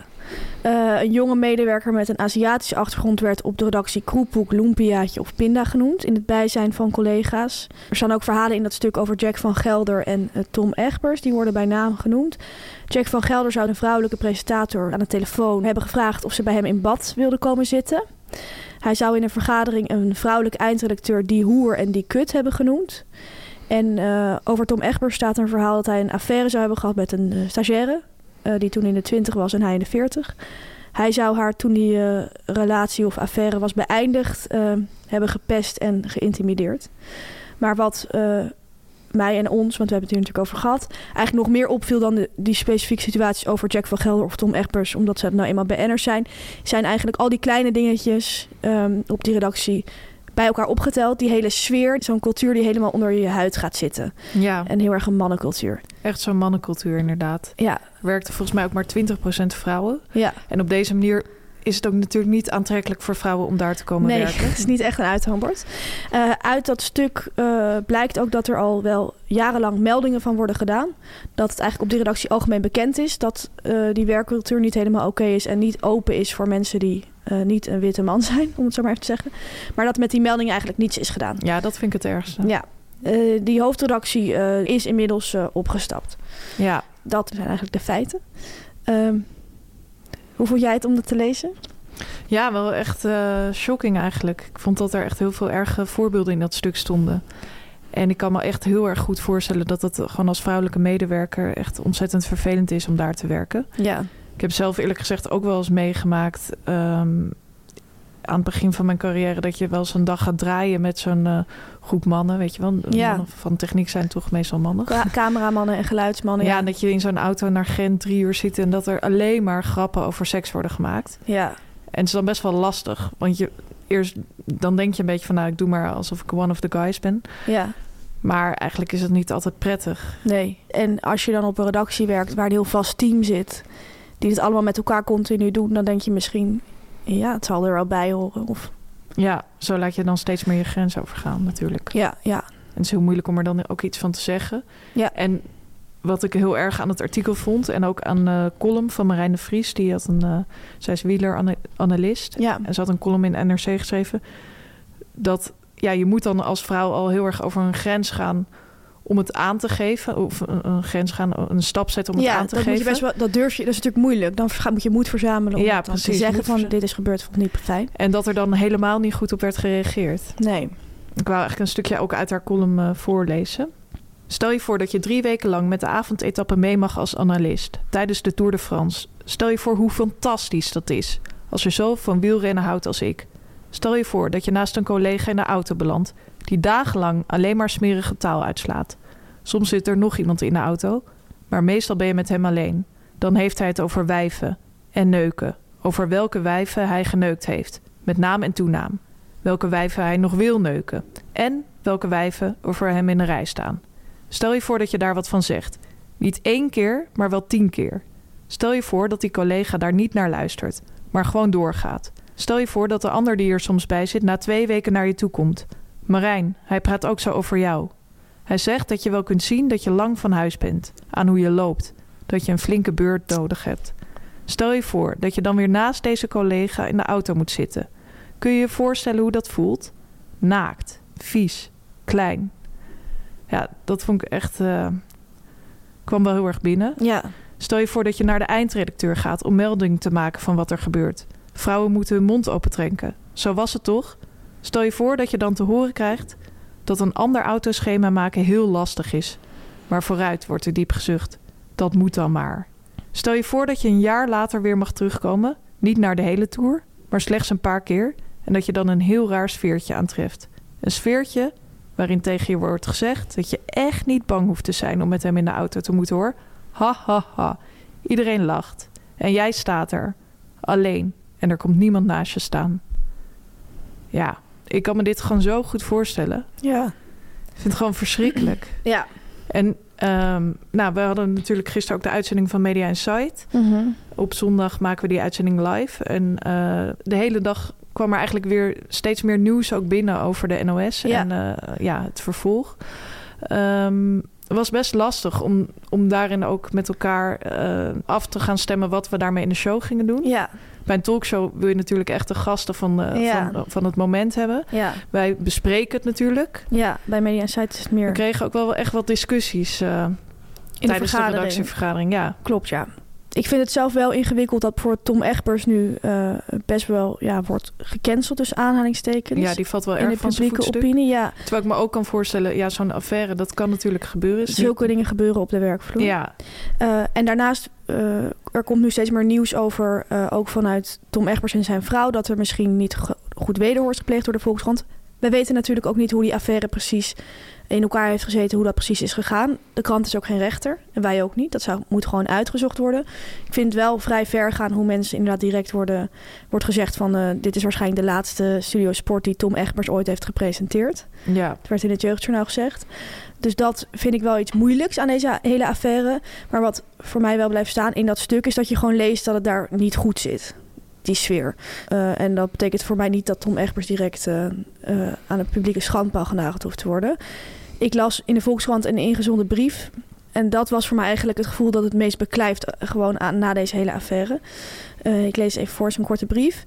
Uh, een jonge medewerker met een Aziatische achtergrond werd op de redactie kroephoek, lumpiaatje of pinda genoemd in het bijzijn van collega's. Er staan ook verhalen in dat stuk over Jack van Gelder en uh, Tom Egbers, die worden bij naam genoemd. Jack van Gelder zou een vrouwelijke presentator aan de telefoon hebben gevraagd of ze bij hem in bad wilde komen zitten. Hij zou in een vergadering een vrouwelijke eindredacteur die hoer en die kut hebben genoemd. En uh, over Tom Egbers staat een verhaal dat hij een affaire zou hebben gehad met een uh, stagiaire. Uh, die toen in de twintig was en hij in de veertig. Hij zou haar toen die uh, relatie of affaire was beëindigd uh, hebben gepest en geïntimideerd. Maar wat uh, mij en ons, want we hebben het hier natuurlijk over gehad, eigenlijk nog meer opviel dan de, die specifieke situaties over Jack van Gelder of Tom Egbers, omdat ze nou eenmaal B N'ers zijn, zijn eigenlijk al die kleine dingetjes um, op die redactie bij elkaar opgeteld. Die hele sfeer, zo'n cultuur die helemaal onder je huid gaat zitten. Ja. En heel erg een mannencultuur. Echt zo'n mannencultuur inderdaad. Ja. Er werkten volgens mij ook maar twintig procent vrouwen. Ja. En op deze manier is het ook natuurlijk niet aantrekkelijk voor vrouwen om daar te komen nee, werken. Nee, het is niet echt een uithangbord. Uh, uit dat stuk uh, blijkt ook dat er al wel jarenlang meldingen van worden gedaan. Dat het eigenlijk op die redactie algemeen bekend is dat uh, die werkcultuur niet helemaal oké okay is en niet open is voor mensen die uh, niet een witte man zijn, om het zo maar even te zeggen. Maar dat met die meldingen eigenlijk niets is gedaan. Ja, dat vind ik het ergste. Ja. Uh, die hoofdredactie uh, is inmiddels uh, opgestapt. Ja. Dat zijn eigenlijk de feiten. Um, Hoe vond jij het om dat te lezen? Ja, wel echt uh, shocking eigenlijk. Ik vond dat er echt heel veel erge voorbeelden in dat stuk stonden. En ik kan me echt heel erg goed voorstellen dat het gewoon als vrouwelijke medewerker echt ontzettend vervelend is om daar te werken. Ja. Ik heb zelf eerlijk gezegd ook wel eens meegemaakt um, aan het begin van mijn carrière dat je wel eens een dag gaat draaien met zo'n uh, groep mannen, weet je wel. Ja. Mannen van techniek zijn toch meestal mannen. Ka- cameramannen en geluidsmannen. Ja, ja, en dat je in zo'n auto naar Gent drie uur zit en dat er alleen maar grappen over seks worden gemaakt. Ja. En het is dan best wel lastig, want je eerst dan denk je een beetje van, nou, ik doe maar alsof ik one of the guys ben. Ja. Maar eigenlijk is het niet altijd prettig. Nee. En als je dan op een redactie werkt waar een heel vast team zit, die het allemaal met elkaar continu doen, dan denk je misschien, ja, het zal er wel bij horen. Of... Ja, zo laat je dan steeds meer je grens overgaan natuurlijk. Ja, ja. En het is heel moeilijk om er dan ook iets van te zeggen. Ja. En wat ik heel erg aan het artikel vond, en ook aan de column van Marijn de Vries, die had een, uh, zij is wieleranalist. Ja. En ze had een column in N R C geschreven, dat ja, je moet dan als vrouw al heel erg over een grens gaan om het aan te geven, of een, een grens gaan, een stap zetten om ja, het aan te dat geven. Moet je best wel, dat durf je, dat is natuurlijk moeilijk. Dan moet je moed verzamelen om ja, het dan precies, te zeggen van verza- dit is gebeurd, vond ik niet fijn. En dat er dan helemaal niet goed op werd gereageerd. Nee. Ik wou eigenlijk een stukje ook uit haar column uh, voorlezen. Stel je voor dat je drie weken lang met de avondetappe mee mag als analist tijdens de Tour de France. Stel je voor hoe fantastisch dat is als je zo van wielrennen houdt als ik. Stel je voor dat je naast een collega in de auto belandt die dagenlang alleen maar smerige taal uitslaat. Soms zit er nog iemand in de auto, maar meestal ben je met hem alleen. Dan heeft hij het over wijven en neuken. Over welke wijven hij geneukt heeft, met naam en toenaam. welke wijven hij nog wil neuken en welke wijven er voor hem in de rij staan. Stel je voor dat je daar wat van zegt. Niet één keer, maar wel tien keer. Stel je voor dat die collega daar niet naar luistert, maar gewoon doorgaat. Stel je voor dat de ander die er soms bij zit na twee weken naar je toe komt. Marijn, hij praat ook zo over jou. Hij zegt dat je wel kunt zien dat je lang van huis bent, aan hoe je loopt, dat je een flinke beurt nodig hebt. Stel je voor dat je dan weer naast deze collega in de auto moet zitten. Kun je je voorstellen hoe dat voelt? Naakt, vies, klein. Ja, dat vond ik echt... Uh, kwam wel heel erg binnen. Ja. Stel je voor dat je naar de eindredacteur gaat om melding te maken van wat er gebeurt. Vrouwen moeten hun mond opentrekken. Zo was het toch? Stel je voor dat je dan te horen krijgt dat een ander autoschema maken heel lastig is. Maar vooruit wordt er diep gezucht. Dat moet dan maar. Stel je voor dat je een jaar later weer mag terugkomen. Niet naar de hele tour, maar slechts een paar keer. En dat je dan een heel raar sfeertje aantreft. Een sfeertje waarin tegen je wordt gezegd dat je echt niet bang hoeft te zijn om met hem in de auto te moeten, hoor. Ha, ha, ha. Iedereen lacht. En jij staat er. Alleen. En er komt niemand naast je staan. Ja, ik kan me dit gewoon zo goed voorstellen. Ja. Ik vind het gewoon verschrikkelijk. Ja. En um, nou, we hadden natuurlijk gisteren ook de uitzending van Media Insight. Mm-hmm. Op zondag maken we die uitzending live. En uh, de hele dag kwam er eigenlijk weer steeds meer nieuws ook binnen over de N O S. Ja. En uh, ja, het vervolg. Um, het was best lastig om, om daarin ook met elkaar uh, af te gaan stemmen wat we daarmee in de show gingen doen. Ja. Bij een talkshow wil je natuurlijk echt de gasten van, uh, ja. van, van het moment hebben. Ja. Wij bespreken het natuurlijk. Ja, bij Media Insight is het meer... We kregen ook wel echt wat discussies uh, in tijdens de, de redactievergadering. Ja. Klopt, ja. Ik vind het zelf wel ingewikkeld dat voor Tom Egbers nu uh, best wel ja, wordt gecanceld, dus aanhalingstekens. Ja, die valt wel in erg van de publieke opinie. Ja. Terwijl ik me ook kan voorstellen, ja, zo'n affaire, dat kan natuurlijk gebeuren. Zulke dingen gebeuren op de werkvloer. Ja. Uh, en daarnaast, uh, er komt nu steeds meer nieuws over, uh, ook vanuit Tom Egbers en zijn vrouw, dat er misschien niet ge- goed wederhoor is gepleegd door de Volkskrant. We weten natuurlijk ook niet hoe die affaire precies in elkaar heeft gezeten, hoe dat precies is gegaan. De krant is ook geen rechter en wij ook niet. Dat zou, moet gewoon uitgezocht worden. Ik vind het wel vrij ver gaan hoe mensen inderdaad direct worden, wordt gezegd van uh, dit is waarschijnlijk de laatste Studio Sport die Tom Egbers ooit heeft gepresenteerd. Ja. Het werd in het Jeugdjournaal gezegd. Dus dat vind ik wel iets moeilijks aan deze hele affaire. Maar wat voor mij wel blijft staan in dat stuk is dat je gewoon leest dat het daar niet goed zit. Die sfeer. Uh, en dat betekent voor mij niet dat Tom Egbers direct uh, uh, aan een publieke schandpaal genageld hoeft te worden. Ik las in de Volkskrant een ingezonden brief. En dat was voor mij eigenlijk het gevoel dat het meest beklijft gewoon aan, na deze hele affaire. Uh, ik lees even voor, zo'n korte brief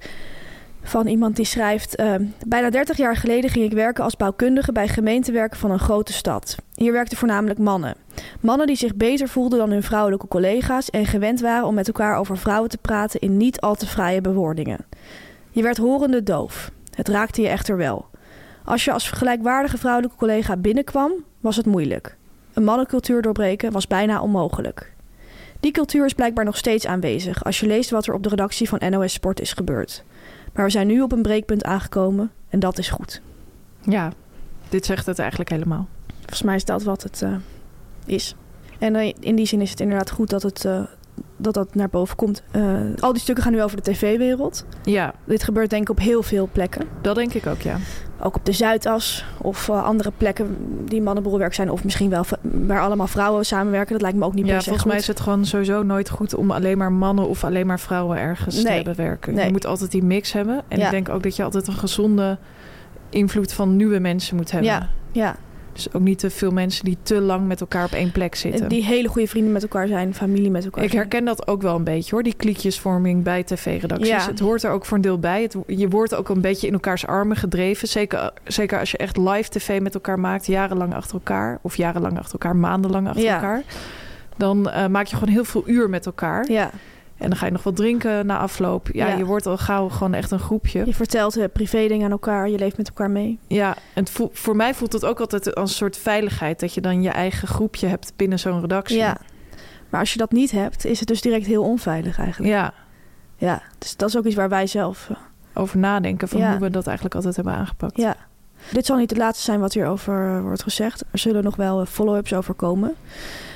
van iemand die schrijft: Uh, bijna dertig jaar geleden ging ik werken als bouwkundige bij gemeentewerken van een grote stad. Hier werkten voornamelijk mannen. Mannen die zich beter voelden dan hun vrouwelijke collega's en gewend waren om met elkaar over vrouwen te praten in niet al te fraaie bewoordingen. Je werd horende doof. Het raakte je echter wel. Als je als gelijkwaardige vrouwelijke collega binnenkwam, was het moeilijk. Een mannencultuur doorbreken was bijna onmogelijk. Die cultuur is blijkbaar nog steeds aanwezig als je leest wat er op de redactie van N O S Sport is gebeurd. Maar we zijn nu op een breekpunt aangekomen en dat is goed. Ja, dit zegt het eigenlijk helemaal. Volgens mij is dat wat het uh, is. En uh, in die zin is het inderdaad goed dat het, uh, dat, dat naar boven komt. Uh, al die stukken gaan nu over de tv-wereld. Ja. Dit gebeurt denk ik op heel veel plekken. Dat denk ik ook, ja. Ook op de Zuidas of uh, andere plekken die mannenbolwerk zijn. Of misschien wel waar allemaal vrouwen samenwerken. Dat lijkt me ook niet ja, per se volgens goed. mij is het gewoon sowieso nooit goed om alleen maar mannen of alleen maar vrouwen ergens nee. te hebben werken. Nee. Je moet altijd die mix hebben. En ja. ik denk ook dat je altijd een gezonde invloed van nieuwe mensen moet hebben. Ja, ja. Dus ook niet te veel mensen die te lang met elkaar op één plek zitten. Die hele goede vrienden met elkaar zijn, familie met elkaar Ik zijn. herken dat ook wel een beetje hoor, die kliekjesvorming bij tv-redacties. Ja. Het hoort er ook voor een deel bij. Het, je wordt ook een beetje in elkaars armen gedreven. Zeker, zeker als je echt live tv met elkaar maakt, jarenlang achter elkaar. Of jarenlang achter elkaar, maandenlang achter ja. elkaar. Dan uh, maak je gewoon heel veel uur met elkaar. Ja. En dan ga je nog wat drinken na afloop. Ja, Ja. je wordt al gauw gewoon echt een groepje. Je vertelt uh, privé dingen aan elkaar. Je leeft met elkaar mee. Ja, en het voel, voor mij voelt het ook altijd als een soort veiligheid. Dat je dan je eigen groepje hebt binnen zo'n redactie. Ja, maar als je dat niet hebt, is het dus direct heel onveilig eigenlijk. Ja. Ja, dus dat is ook iets waar wij zelf uh, over nadenken van ja. hoe we dat eigenlijk altijd hebben aangepakt. Ja. Dit zal niet het laatste zijn wat hierover uh, wordt gezegd. Er zullen nog wel uh, follow-ups over komen.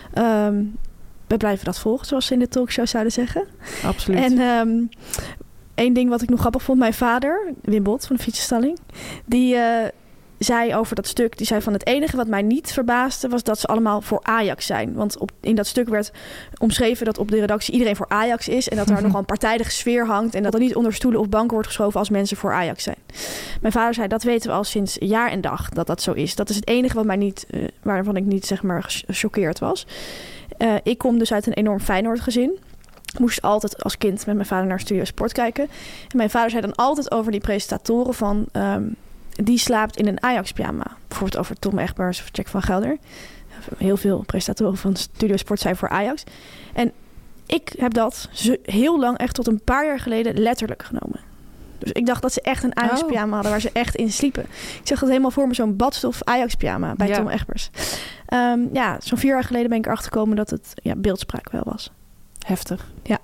Um, we blijven dat volgen, zoals ze in de talkshow zouden zeggen. Absoluut. En um, één ding wat ik nog grappig vond. Mijn vader, Wim Bot van de Fietsenstalling, die uh, zei over dat stuk... die zei van het enige wat mij niet verbaasde... was dat ze allemaal voor Ajax zijn. Want op, in dat stuk werd omschreven dat op de redactie... iedereen voor Ajax is en dat daar nogal een partijdige sfeer hangt... en dat er niet onder stoelen of banken wordt geschoven... als mensen voor Ajax zijn. Mijn vader zei, dat weten we al sinds jaar en dag dat dat zo is. Dat is het enige wat mij niet, uh, waarvan ik niet zeg maar gechoqueerd was. Uh, ik kom dus uit een enorm Feyenoord gezin... moest altijd als kind met mijn vader naar Studio Sport kijken. En mijn vader zei dan altijd over die presentatoren van... Um, die slaapt in een Ajax-pyjama. Bijvoorbeeld over Tom Egbers of Jack van Gelder. Heel veel presentatoren van Studio Sport zijn voor Ajax. En ik heb dat heel lang, echt tot een paar jaar geleden, letterlijk genomen. Dus ik dacht dat ze echt een Ajax-pyjama hadden waar ze echt in sliepen. Ik zag dat helemaal voor me, zo'n badstof Ajax-pyjama bij ja. Tom Egbers. Um, ja, zo'n vier jaar geleden ben ik erachter gekomen dat het ja, beeldspraak wel was. Heftig. Ja.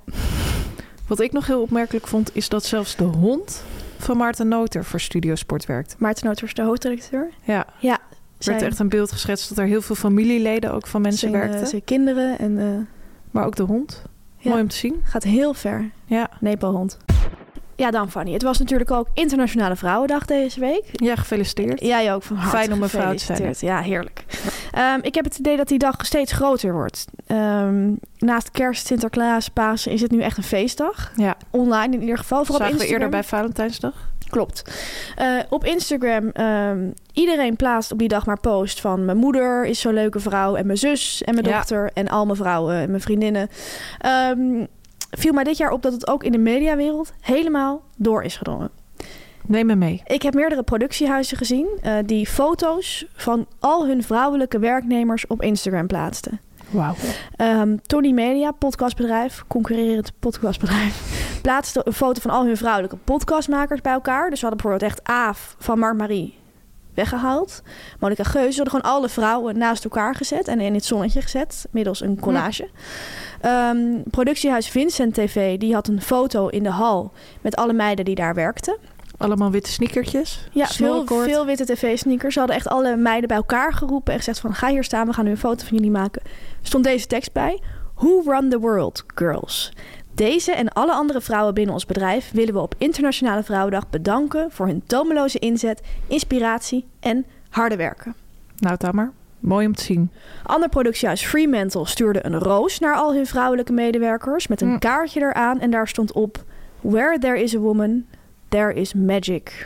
Wat ik nog heel opmerkelijk vond, is dat zelfs de hond van Maarten Noter voor Studio Sport werkt. Maarten Noter is de hoofdredacteur. Ja. Ja. Er werd echt een beeld geschetst dat er heel veel familieleden ook van mensen zijn, werkten. Uh, zijn kinderen en... Uh, maar ook de hond. Ja. Mooi om te zien. Gaat heel ver. Ja. Nepalhond. Ja, dan Fanny. Het was natuurlijk ook Internationale Vrouwendag deze week. Ja, gefeliciteerd. Jij ook van harte Fijn om een vrouw te zijn. Ja, heerlijk. Um, ik heb het idee dat die dag steeds groter wordt. Um, naast Kerst, Sinterklaas, Pasen is het nu echt een feestdag. Ja. Online in ieder geval. Vooral Zagen op Instagram. we eerder bij Valentijnsdag? Klopt. Uh, op Instagram, um, iedereen plaatst op die dag maar post van... mijn moeder is zo'n leuke vrouw en mijn zus en mijn ja. dochter... en al mijn vrouwen en mijn vriendinnen. Um, viel mij dit jaar op dat het ook in de mediawereld helemaal door is gedrongen. Neem me mee. Ik heb meerdere productiehuizen gezien... Uh, die foto's van al hun vrouwelijke werknemers op Instagram plaatsten. Wauw. Um, Tony Media, podcastbedrijf, concurrerend podcastbedrijf... plaatste een foto van al hun vrouwelijke podcastmakers bij elkaar. Dus we hadden bijvoorbeeld echt Aaf van Mark Marie weggehaald. Monica Geus, ze hadden gewoon alle vrouwen naast elkaar gezet... en in het zonnetje gezet, middels een collage. Ja. Um, productiehuis Vincent T V, die had een foto in de hal... met alle meiden die daar werkten. Allemaal witte sneakertjes? Ja, veel, veel witte tv-sneakers. Ze hadden echt alle meiden bij elkaar geroepen... en gezegd van, ga hier staan, we gaan nu een foto van jullie maken. Er stond deze tekst bij. Who run the world, girls? Deze en alle andere vrouwen binnen ons bedrijf... willen we op Internationale Vrouwendag bedanken... voor hun tomeloze inzet, inspiratie en harde werken. Nou, Tamer, mooi om te zien. Ander productiehuis Fremantle stuurde een roos... naar al hun vrouwelijke medewerkers... met een mm. kaartje eraan en daar stond op... Where there is a woman, there is magic.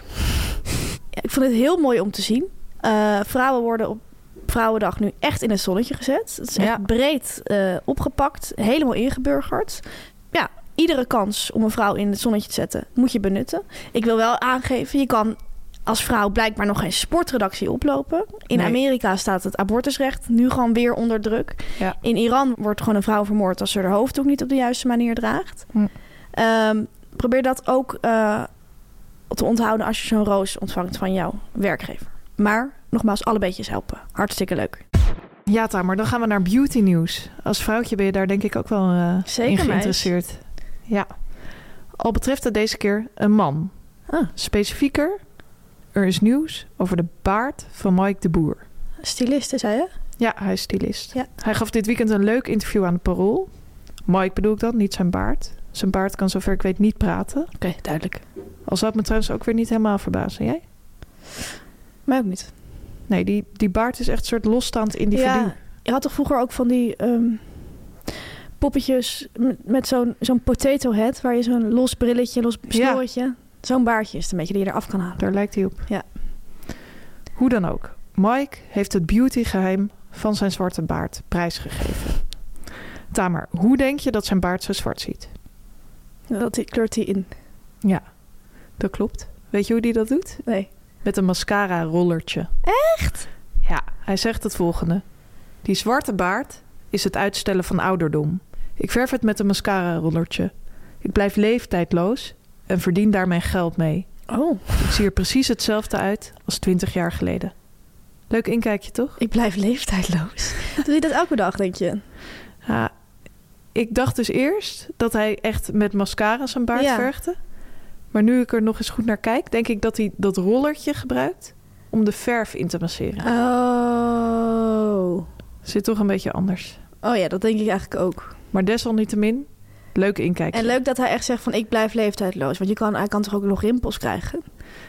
Ja, ik vond het heel mooi om te zien. Uh, vrouwen worden op Vrouwendag nu echt in het zonnetje gezet. Het is echt ja. breed uh, opgepakt, helemaal ingeburgerd. Ja, iedere kans om een vrouw in het zonnetje te zetten moet je benutten. Ik wil wel aangeven, je kan als vrouw blijkbaar nog geen sportredactie oplopen. In nee. Amerika staat het abortusrecht nu gewoon weer onder druk. Ja. In Iran wordt gewoon een vrouw vermoord als ze haar hoofddoek niet op de juiste manier draagt. Hm. Um, probeer dat ook uh, te onthouden als je zo'n roos ontvangt van jouw werkgever. Maar nogmaals, alle beetjes helpen. Hartstikke leuk. Ja, Tamer, dan gaan we naar beauty nieuws. Als vrouwtje ben je daar denk ik ook wel uh, Zeker in geïnteresseerd. Meis. Ja. Al betreft het deze keer een man. Ah. Specifieker, er is nieuws over de baard van Mike de Boer. Stylist, zei je? Ja, hij is stylist. Ja. Hij gaf dit weekend een leuk interview aan het Parool. Mike bedoel ik dan, niet zijn baard. Zijn baard kan zover ik weet niet praten. Oké, okay, duidelijk. Al zou het me trouwens ook weer niet helemaal verbazen. Jij? Mij ook niet. Nee, die, die baard is echt een soort losstaand individu. Ja, je had toch vroeger ook van die um, poppetjes met, met zo'n, zo'n potato head... waar je zo'n los brilletje, los snorretje... Ja. Zo'n baardje is het een beetje die je eraf kan halen. Daar lijkt hij op. Ja. Hoe dan ook. Mike heeft het beautygeheim van zijn zwarte baard prijsgegeven. Tamer, hoe denk je dat zijn baard zo zwart ziet? Dat kleurt hij in. Ja, dat klopt. Weet je hoe hij dat doet? Nee. Met een mascara-rollertje. Echt? Ja, hij zegt het volgende. Die zwarte baard is het uitstellen van ouderdom. Ik verf het met een mascara-rollertje. Ik blijf leeftijdloos en verdien daar mijn geld mee. Oh. Ik zie er precies hetzelfde uit als twintig jaar geleden. Leuk inkijkje, toch? Ik blijf leeftijdloos. Doe je dat elke dag, denk je? Ja, ik dacht dus eerst dat hij echt met mascara zijn baard ja. verfde. Maar nu ik er nog eens goed naar kijk, denk ik dat hij dat rollertje gebruikt om de verf in te masseren. Oh. Zit toch een beetje anders. Oh ja, dat denk ik eigenlijk ook. Maar desalniettemin, Leuk inkijkje. En leuk dat hij echt zegt van ik blijf leeftijdloos. Want je kan, hij kan toch ook nog rimpels krijgen?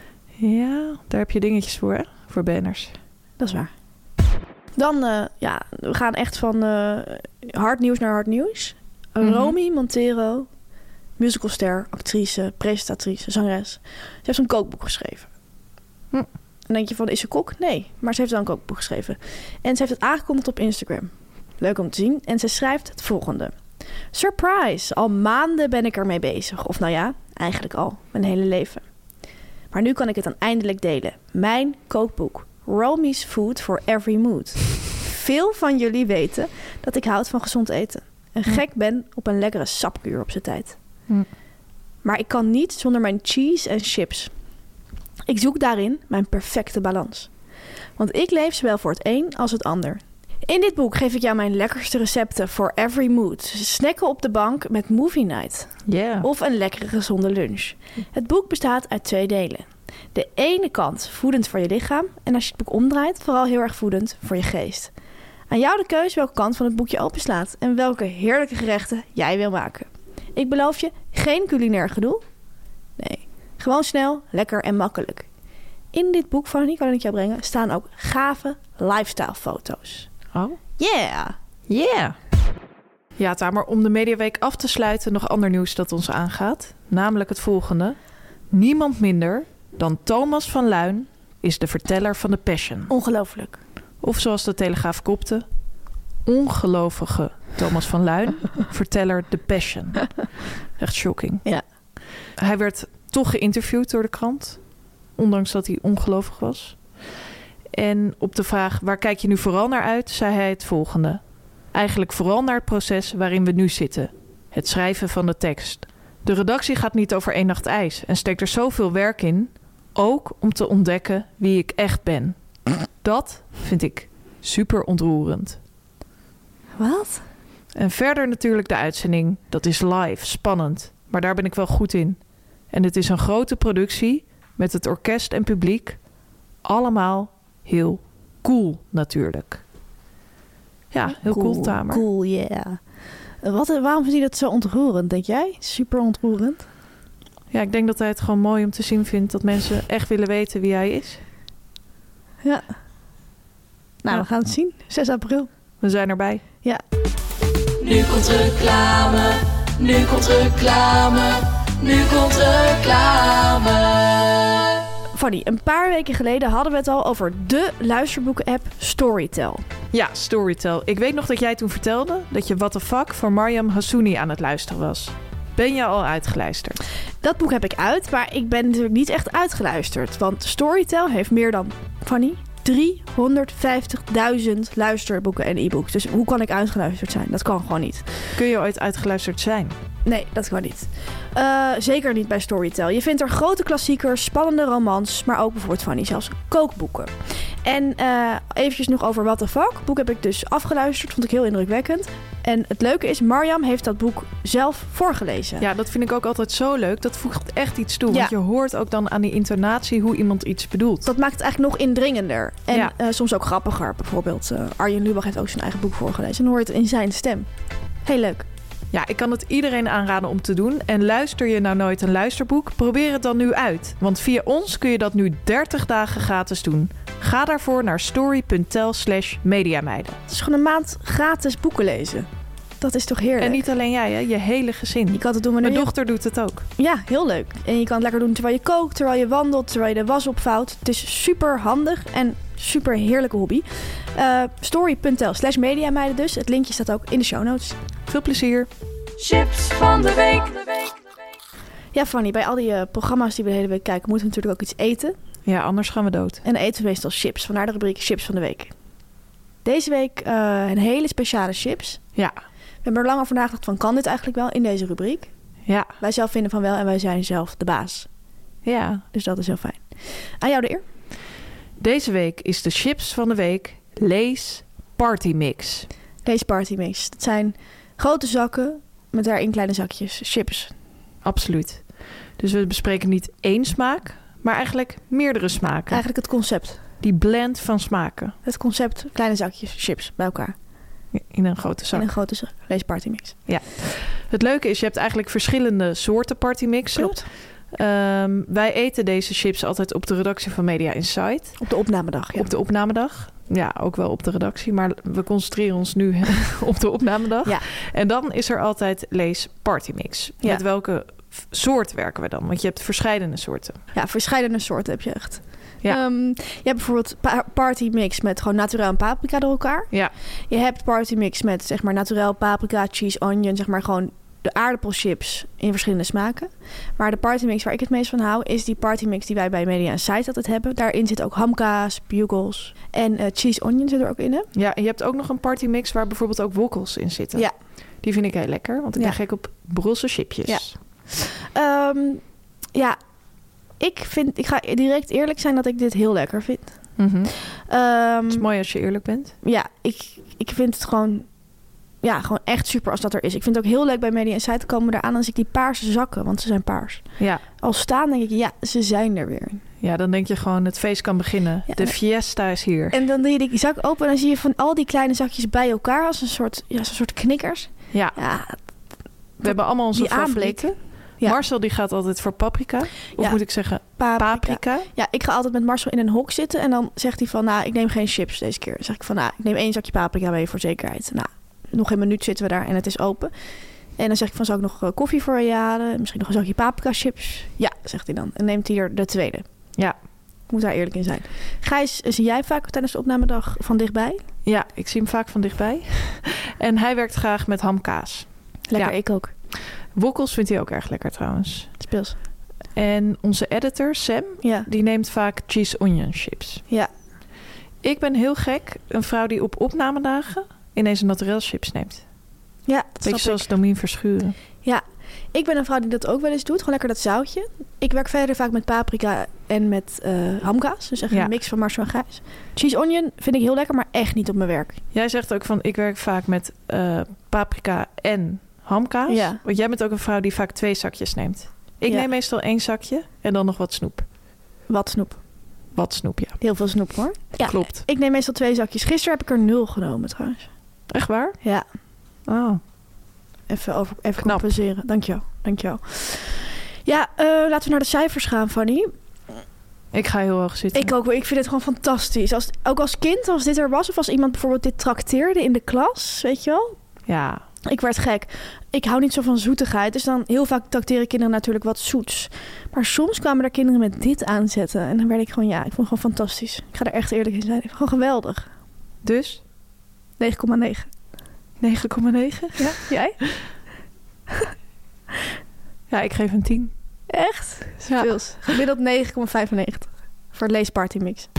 Ja, daar heb je dingetjes voor, hè? Voor B N'ers. Dat is waar. Dan, uh, ja, we gaan echt van uh, hard nieuws naar hard nieuws. Mm-hmm. Romy Montero, musicalster, actrice, presentatrice, zangeres. Ze heeft een kookboek geschreven. Hm. Dan denk je van, is ze kok? Nee, maar ze heeft wel een kookboek geschreven. En ze heeft het aangekondigd op Instagram. Leuk om te zien. En ze schrijft het volgende. Surprise! Al maanden ben ik ermee bezig. Of nou ja, eigenlijk al. Mijn hele leven. Maar nu kan ik het dan eindelijk delen. Mijn kookboek. Romy's Food for Every Mood. Veel van jullie weten dat ik houd van gezond eten. En gek ben op een lekkere sapkuur op zijn tijd. Hm. Maar ik kan niet zonder mijn cheese en chips. Ik zoek daarin mijn perfecte balans. Want ik leef zowel voor het een als het ander. In dit boek geef ik jou mijn lekkerste recepten for every mood. Snacken op de bank met movie night. Yeah. Of een lekkere gezonde lunch. Het boek bestaat uit twee delen. De ene kant voedend voor je lichaam. En als je het boek omdraait, vooral heel erg voedend voor je geest. Aan jou de keus welke kant van het boekje openslaat. En welke heerlijke gerechten jij wil maken. Ik beloof je geen culinair gedoe. Nee, gewoon snel, lekker en makkelijk. In dit boek, Fanny, kan ik jou brengen, staan ook gave lifestyle foto's. Oh? Yeah! Yeah! Ja, Tamer, om de Mediaweek af te sluiten nog ander nieuws dat ons aangaat. Namelijk het volgende. Niemand minder dan Thomas van Luijn is de verteller van de Passion. Ongelooflijk. Of zoals de Telegraaf kopte, ongelovige Thomas van Luijn, verteller de Passion. Echt shocking. Ja. Hij werd toch geïnterviewd door de krant, ondanks dat hij ongelovig was. En op de vraag, waar kijk je nu vooral naar uit, zei hij het volgende. Eigenlijk vooral naar het proces waarin we nu zitten. Het schrijven van de tekst. De redactie gaat niet over één nacht ijs en steekt er zoveel werk in, ook om te ontdekken wie ik echt ben. Dat vind ik super ontroerend. Wat? En verder natuurlijk de uitzending. Dat is live, spannend. Maar daar ben ik wel goed in. En het is een grote productie met het orkest en publiek. Allemaal heel cool natuurlijk. Ja, heel cool, cool Tamer. Cool, yeah. Wat, waarom vind je dat zo ontroerend, denk jij? Super ontroerend. Ja, ik denk dat hij het gewoon mooi om te zien vindt dat mensen echt willen weten wie hij is. Ja. Nou, ja. We gaan het zien. zes april. We zijn erbij. Ja. Nu komt reclame. Nu komt reclame. Nu komt reclame. Fanny, een paar weken geleden hadden we het al over de luisterboeken-app Storytel. Ja, Storytel. Ik weet nog dat jij toen vertelde dat je What the Fuck van Maryam Hassouni aan het luisteren was. Ben je al uitgeluisterd? Dat boek heb ik uit, maar ik ben natuurlijk niet echt uitgeluisterd. Want Storytel heeft meer dan, Fanny, driehonderdvijftigduizend luisterboeken en e-books. Dus hoe kan ik uitgeluisterd zijn? Dat kan gewoon niet. Kun je ooit uitgeluisterd zijn? Nee, dat kan niet. Uh, zeker niet bij Storytel. Je vindt er grote klassiekers, spannende romans, maar ook bijvoorbeeld Fanny zelfs kookboeken. En uh, eventjes nog over What the Fuck. Het boek heb ik dus afgeluisterd, vond ik heel indrukwekkend. En het leuke is, Maryam heeft dat boek zelf voorgelezen. Ja, dat vind ik ook altijd zo leuk. Dat voegt echt iets toe. Ja. Want je hoort ook dan aan die intonatie hoe iemand iets bedoelt. Dat maakt het eigenlijk nog indringender. En ja. uh, soms ook grappiger. Bijvoorbeeld uh, Arjen Lubach heeft ook zijn eigen boek voorgelezen. En dan hoor je het in zijn stem. Heel leuk. Ja, ik kan het iedereen aanraden om te doen. En luister je nou nooit een luisterboek? Probeer het dan nu uit. Want via ons kun je dat nu dertig dagen gratis doen. Ga daarvoor naar story.tel slash mediameiden. Het is gewoon een maand gratis boeken lezen. Dat is toch heerlijk? En niet alleen jij, hè? Je hele gezin. Je kan het doen wanneer Mijn je... dochter doet het ook. Ja, heel leuk. En je kan het lekker doen terwijl je kookt, terwijl je wandelt, terwijl je de was opvouwt. Het is super handig en super heerlijke hobby. Uh, story.tel slash mediameiden dus. Het linkje staat ook in de show notes. Veel plezier. Chips van de week. Ja, Fanny, bij al die uh, programma's die we de hele week kijken, moeten we natuurlijk ook iets eten. Ja, anders gaan we dood. En dan eten we meestal chips. Vandaar de rubriek Chips van de week. Deze week uh, een hele speciale chips. Ja. We hebben er lang over nagedacht van, kan dit eigenlijk wel in deze rubriek? Ja. Wij zelf vinden van wel en wij zijn zelf de baas. Ja. Dus dat is heel fijn. Aan jou de eer. Deze week is de chips van de week Lay's Party Mix. Lay's Party Mix. Dat zijn grote zakken met daarin kleine zakjes chips. Absoluut. Dus we bespreken niet één smaak, maar eigenlijk meerdere smaken. Eigenlijk het concept. Die blend van smaken. Het concept kleine zakjes chips bij elkaar. In een grote zak. In een grote zak. Lay's Party Mix. Ja. Het leuke is, je hebt eigenlijk verschillende soorten partymixen. Klopt. Um, wij eten deze chips altijd op de redactie van Media Insight. Op de opnamedag, ja. Op de opnamedag. Ja, ook wel op de redactie. Maar we concentreren ons nu op de opnamedag. Ja. En dan is er altijd Lees Partymix. Ja. Met welke soort werken we dan? Want je hebt verschillende soorten. Ja, verschillende soorten heb je echt. Ja. Um, je hebt bijvoorbeeld pa- partymix met gewoon naturel en paprika door elkaar. Ja. Je hebt partymix met zeg maar naturel paprika, cheese, onion, zeg maar gewoon de aardappelchips in verschillende smaken. Maar de partymix waar ik het meest van hou is die partymix die wij bij Media Insight altijd hebben. Daarin zit ook hamkaas, bugles en uh, cheese onion zit er ook in. Hè? Ja, en je hebt ook nog een partymix waar bijvoorbeeld ook wokkels in zitten. Ja. Die vind ik heel lekker, want ik Ja. ben gek op Brusselse chipjes. Ja. Um, ja, ik vind, ik ga direct eerlijk zijn dat ik dit heel lekker vind. Mm-hmm. Um, Het is mooi als je eerlijk bent. Ja, ik, ik vind het gewoon, ja, gewoon echt super als dat er is. Ik vind het ook heel leuk bij Media Insight komen eraan als ik die paarse zakken, want ze zijn paars. Ja. Al staan denk ik, ja, ze zijn er weer. Ja, dan denk je gewoon, het feest kan beginnen. Ja, de en- fiesta is hier. En dan doe je die zak open en dan zie je van al die kleine zakjes bij elkaar als een soort, ja, zo'n soort knikkers. Ja, Ja, we hebben allemaal onze die aanblik. favorieten. Ja. Marcel die gaat altijd voor paprika. Of Ja. moet ik zeggen paprika. paprika. Ja, ik ga altijd met Marcel in een hok zitten en dan zegt hij van, nou, ik neem geen chips deze keer. Dan zeg ik van, nou, ik neem één zakje paprika mee voor zekerheid. Nou, nog een minuut zitten we daar en het is open. En dan zeg ik van, zal ik nog uh, koffie voor je halen? Misschien nog een zakje paprika chips? Ja, zegt hij dan. En neemt hij er de tweede. Ja. Ik moet daar eerlijk in zijn. Gijs, zie jij vaak tijdens de opnamedag van dichtbij? Ja, ik zie hem vaak van dichtbij. En hij werkt graag met hamkaas. Lekker, Ja. ik ook. Wokkels vindt hij ook erg lekker trouwens. Speels. En onze editor, Sam, Ja. die neemt vaak cheese onion chips. Ja. Ik ben heel gek, een vrouw die op opnamedagen ineens een naturel chips neemt. Ja, dat Beetje snap zoals ik. Domien Verschuren. Ja, ik ben een vrouw die dat ook wel eens doet. Gewoon lekker dat zoutje. Ik werk verder vaak met paprika en met uh, hamkaas. Dus echt Ja. een mix van Marcel en Gijs. Cheese onion vind ik heel lekker, maar echt niet op mijn werk. Jij zegt ook van, ik werk vaak met uh, paprika en hamkaas. Ja. Want jij bent ook een vrouw die vaak twee zakjes neemt. Ik Ja. neem meestal één zakje en dan nog wat snoep. Wat snoep. Wat snoep, ja. Heel veel snoep hoor. Ja, Klopt. ik neem meestal twee zakjes. Gisteren heb ik er nul genomen trouwens. Echt waar? Ja, Oh. even, over, even Knap. compenseren. Dankjewel. Dankjewel. Ja, uh, laten we naar de cijfers gaan, Fanny. Ik ga heel hoog zitten. Ik ook wel. Ik vind het gewoon fantastisch. Als, ook als kind, als dit er was, of als iemand bijvoorbeeld dit trakteerde in de klas, weet je wel? Ja. Ik werd gek. Ik hou niet zo van zoetigheid. Dus dan heel vaak trakteren kinderen natuurlijk wat zoets. Maar soms kwamen er kinderen met dit aanzetten. En dan werd ik gewoon, ja, ik vond het gewoon fantastisch. Ik ga er echt eerlijk in zijn. Gewoon geweldig. Dus? negen komma negen. negen komma negen? Ja, jij? Ja, ik geef een tien. Echt? Ja. Speels. Gemiddeld negen komma vijfennegentig. Voor de leesparty mix.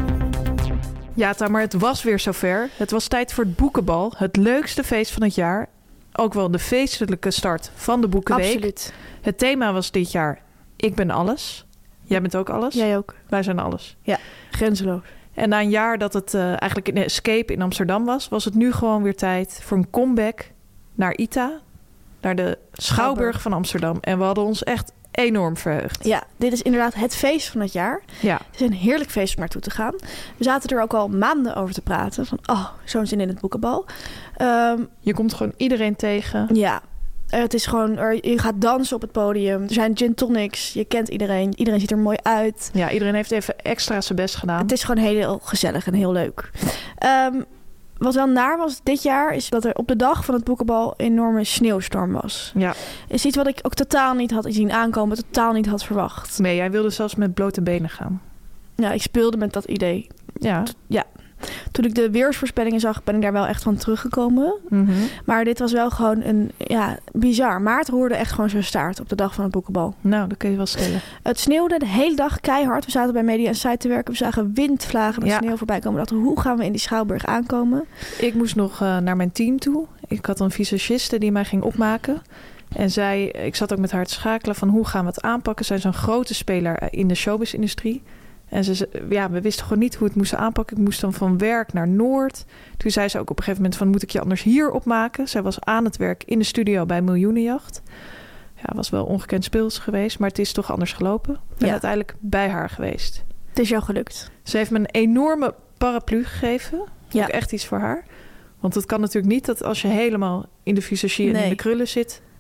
Ja, maar het was weer zover. Het was tijd voor het boekenbal. Het leukste feest van het jaar. Ook wel de feestelijke start van de Boekenweek. Absoluut. Het thema was dit jaar Ik ben alles. Jij bent ook alles. Jij ook. Wij zijn alles. Ja, grenzeloos. En na een jaar dat het uh, eigenlijk in de Escape in Amsterdam was... was het nu gewoon weer tijd voor een comeback naar I T A. Naar de Schouwburg van Amsterdam. En we hadden ons echt enorm verheugd. Ja, dit is inderdaad het feest van het jaar. Ja. Het is een heerlijk feest om naartoe te gaan. We zaten er ook al maanden over te praten. Van, oh, zo'n zin in het boekenbal. Um, je komt gewoon iedereen tegen. Ja, het is gewoon, er, je gaat dansen op het podium. Er zijn gin tonics. Je kent iedereen. Iedereen ziet er mooi uit. Ja, iedereen heeft even extra zijn best gedaan. Het is gewoon heel gezellig en heel leuk. Um, wat wel naar was dit jaar, is dat er op de dag van het boekenbal een enorme sneeuwstorm was. Ja. Is iets wat ik ook totaal niet had zien aankomen, totaal niet had verwacht. Nee, jij wilde zelfs met blote benen gaan. Ja, ik speelde met dat idee. Ja. Ja. Toen ik de weersvoorspellingen zag, ben ik daar wel echt van teruggekomen. Mm-hmm. Maar dit was wel gewoon een, ja, bizar. Maart roerde echt gewoon zijn staart op de dag van het boekenbal. Nou, dat kun je wel stellen. Het sneeuwde de hele dag keihard. We zaten bij Media Insight te werken. We zagen windvlagen met ja. sneeuw voorbij komen. We dachten, hoe gaan we in die Schouwburg aankomen? Ik moest nog uh, naar mijn team toe. Ik had een visagiste die mij ging opmaken. En zij, ik zat ook met haar te schakelen van hoe gaan we het aanpakken. Zij is een grote speler in de showbiz-industrie. En ze, ja, we wisten gewoon niet hoe het moesten aanpakken. Ik moest dan van werk naar Noord. Toen zei ze ook op een gegeven moment van, moet ik je anders hier opmaken? Zij was aan het werk in de studio bij Miljoenenjacht. Ja, was wel ongekend speels geweest, maar het is toch anders gelopen. Ik ben ja. uiteindelijk bij haar geweest. Het is jou gelukt. Ze heeft me een enorme paraplu gegeven. Ja. Ook echt iets voor haar. Want het kan natuurlijk niet dat als je helemaal in de visagie en nee. in de krullen zit,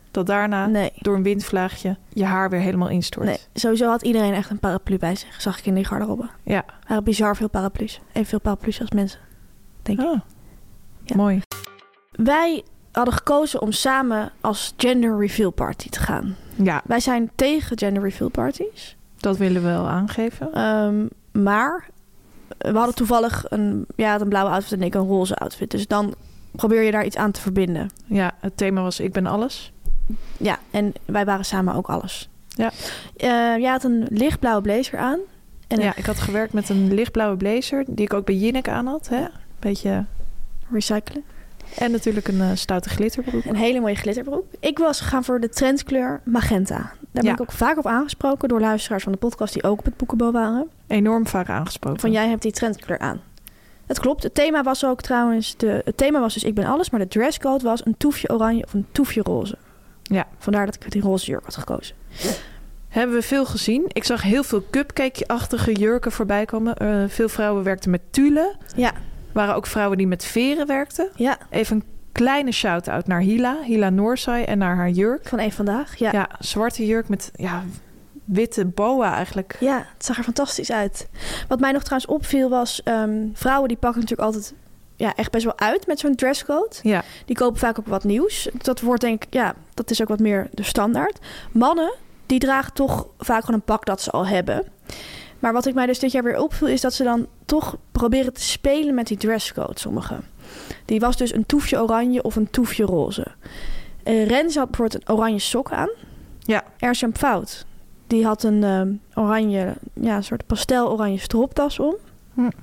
dat daarna Nee. door een windvlaagje je haar weer helemaal instort. Nee, sowieso had iedereen echt een paraplu bij zich. Zag ik in die garderobe. Ja. Er waren bizar veel paraplu's. Evenveel paraplu's als mensen, denk ik. Oh. Ja. Mooi. Wij hadden gekozen om samen als gender reveal party te gaan. Ja, Wij zijn tegen gender reveal parties. dat willen we wel aangeven. Um, maar we hadden toevallig een, ja, een blauwe outfit en ik een roze outfit. Dus dan probeer je daar iets aan te verbinden. Ja, het thema was ik ben alles. Ja, en wij waren samen ook alles. Ja. Uh, jij had een lichtblauwe blazer aan. En Ja, een ik had gewerkt met een lichtblauwe blazer die ik ook bij Jinek aan had. Hè? Beetje. recyclen. En natuurlijk een uh, stoute glitterbroek. Een hele mooie glitterbroek. Ik was gegaan voor de trendkleur magenta. Daar ben Ja. ik ook vaak op aangesproken door luisteraars van de podcast die ook op het Boekenbal waren. Enorm vaak aangesproken. Van jij hebt die trendkleur aan. Het klopt. Het thema was ook trouwens... De, het thema was dus ik ben alles, maar de dresscode was een toefje oranje of een toefje roze. Ja. Vandaar dat ik die roze jurk had gekozen. Hebben we veel gezien. Ik zag heel veel cupcake-achtige jurken voorbij komen. Uh, veel vrouwen werkten met tulle. Ja. Waren ook vrouwen die met veren werkten. Ja. Even een kleine shout-out naar Hila. Hila Noorsai en naar haar jurk. Van Eén Vandaag. Ja. Ja, zwarte jurk met ja, witte boa eigenlijk. Ja, het zag er fantastisch uit. Wat mij nog trouwens opviel was... Um, vrouwen die pakken natuurlijk altijd ja, echt best wel uit met zo'n dresscode. Ja. Die kopen vaak ook wat nieuws. Dat wordt denk ik... Ja, dat is ook wat meer de standaard. Mannen, die dragen toch vaak gewoon een pak dat ze al hebben. Maar wat ik mij dus dit jaar weer opviel... is dat ze dan toch proberen te spelen met die dresscode, sommigen. Die was dus een toefje oranje of een toefje roze. Uh, Rens had bijvoorbeeld een oranje sok aan. Ja. Ersham Fout, die had een um, oranje, ja, een soort pastel-oranje stropdas om. Hm. Uh,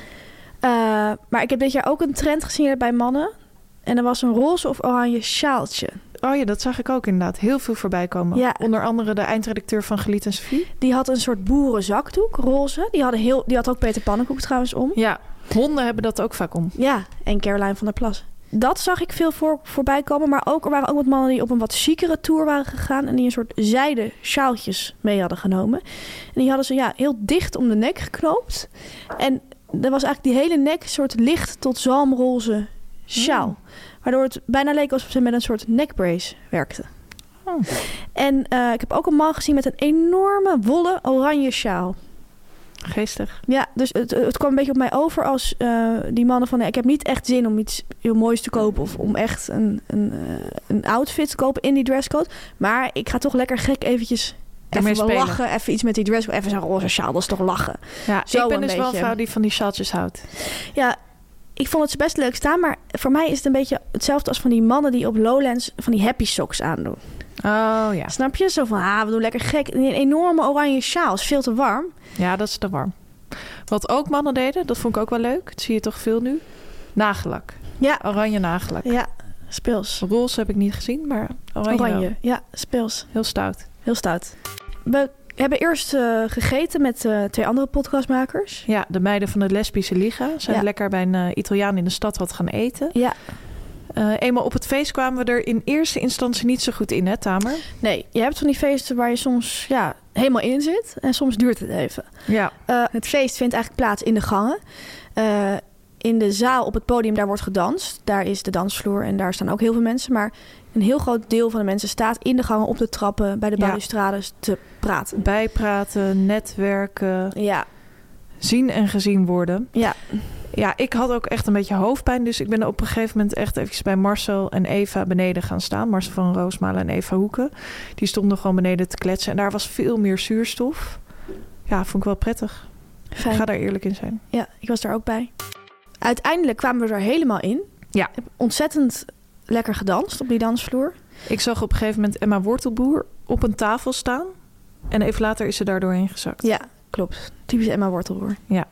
maar ik heb dit jaar ook een trend gezien bij mannen. En er was een roze of oranje sjaaltje. Oh ja, dat zag ik ook inderdaad. Heel veel voorbij komen. Ja. Onder andere de eindredacteur van Geliet en Sophie. Die had een soort boerenzakdoek, roze. Die, hadden heel, die had ook Peter Pannenkoek trouwens om. Ja, honden hebben dat ook vaak om. Ja, en Caroline van der Plas. Dat zag ik veel voor, voorbij komen. Maar ook, er waren ook wat mannen die op een wat chicere tour waren gegaan. En die een soort zijde sjaaltjes mee hadden genomen. En die hadden ze ja, heel dicht om de nek geknoopt. En er was eigenlijk die hele nek een soort licht tot zalmroze sjaal. Mm. Waardoor het bijna leek alsof ze met een soort neckbrace werkte. Oh. En uh, ik heb ook een man gezien met een enorme wollen oranje sjaal. Geestig. Ja, dus het, het kwam een beetje op mij over als uh, die mannen van... ik heb niet echt zin om iets heel moois te kopen... of om echt een, een, uh, een outfit te kopen in die dresscode. Maar ik ga toch lekker gek eventjes... even wel lachen, even iets met die dresscode. Even zo'n roze sjaal, dat is toch lachen. Ja, Zo ik ben een dus beetje. wel een vrouw die van die sjaaltjes houdt. Ja, ik vond het best leuk staan... maar voor mij is het een beetje hetzelfde als van die mannen... die op Lowlands van die happy socks aandoen. Oh ja. Snap je? Zo van, ah, we doen lekker gek. Een enorme oranje sjaal, is veel te warm. Ja, dat is te warm. Wat ook mannen deden, dat vond ik ook wel leuk. Dat zie je toch veel nu. Nagellak. Ja. Oranje nagellak. Ja, speels. Roze heb ik niet gezien, maar oranje, oranje wel. Ja, speels. Heel stout. Heel stout. We hebben eerst uh, gegeten met uh, twee andere podcastmakers. Ja, de meiden van de Lesbische Liga. Zijn ja. lekker bij een uh, Italiaan in de stad wat gaan eten. Ja. Uh, eenmaal op het feest kwamen we er in eerste instantie niet zo goed in, hè Tamer? Nee, je hebt van die feesten waar je soms ja, helemaal in zit. En soms duurt het even. Ja. Uh, het feest vindt eigenlijk plaats in de gangen. Uh, in de zaal op het podium, daar wordt gedanst. Daar is de dansvloer en daar staan ook heel veel mensen. Maar een heel groot deel van de mensen staat in de gangen op de trappen... bij de balustrades ja. te praten. Bijpraten, netwerken. Ja. Zien en gezien worden. Ja. Ja, ik had ook echt een beetje hoofdpijn. Dus ik ben op een gegeven moment echt even bij Marcel en Eva beneden gaan staan. Marcel van Roosmalen en Eva Hoeken. Die stonden gewoon beneden te kletsen. En daar was veel meer zuurstof. Ja, vond ik wel prettig. Fijn. Ik ga daar eerlijk in zijn. Ja, ik was daar ook bij. Uiteindelijk kwamen we er helemaal in. Ja. Ik heb ontzettend lekker gedanst op die dansvloer. Ik zag op een gegeven moment Emma Wortelboer op een tafel staan. En even later is ze daar doorheen gezakt. Ja, klopt. Typisch Emma Wortelboer. Ja.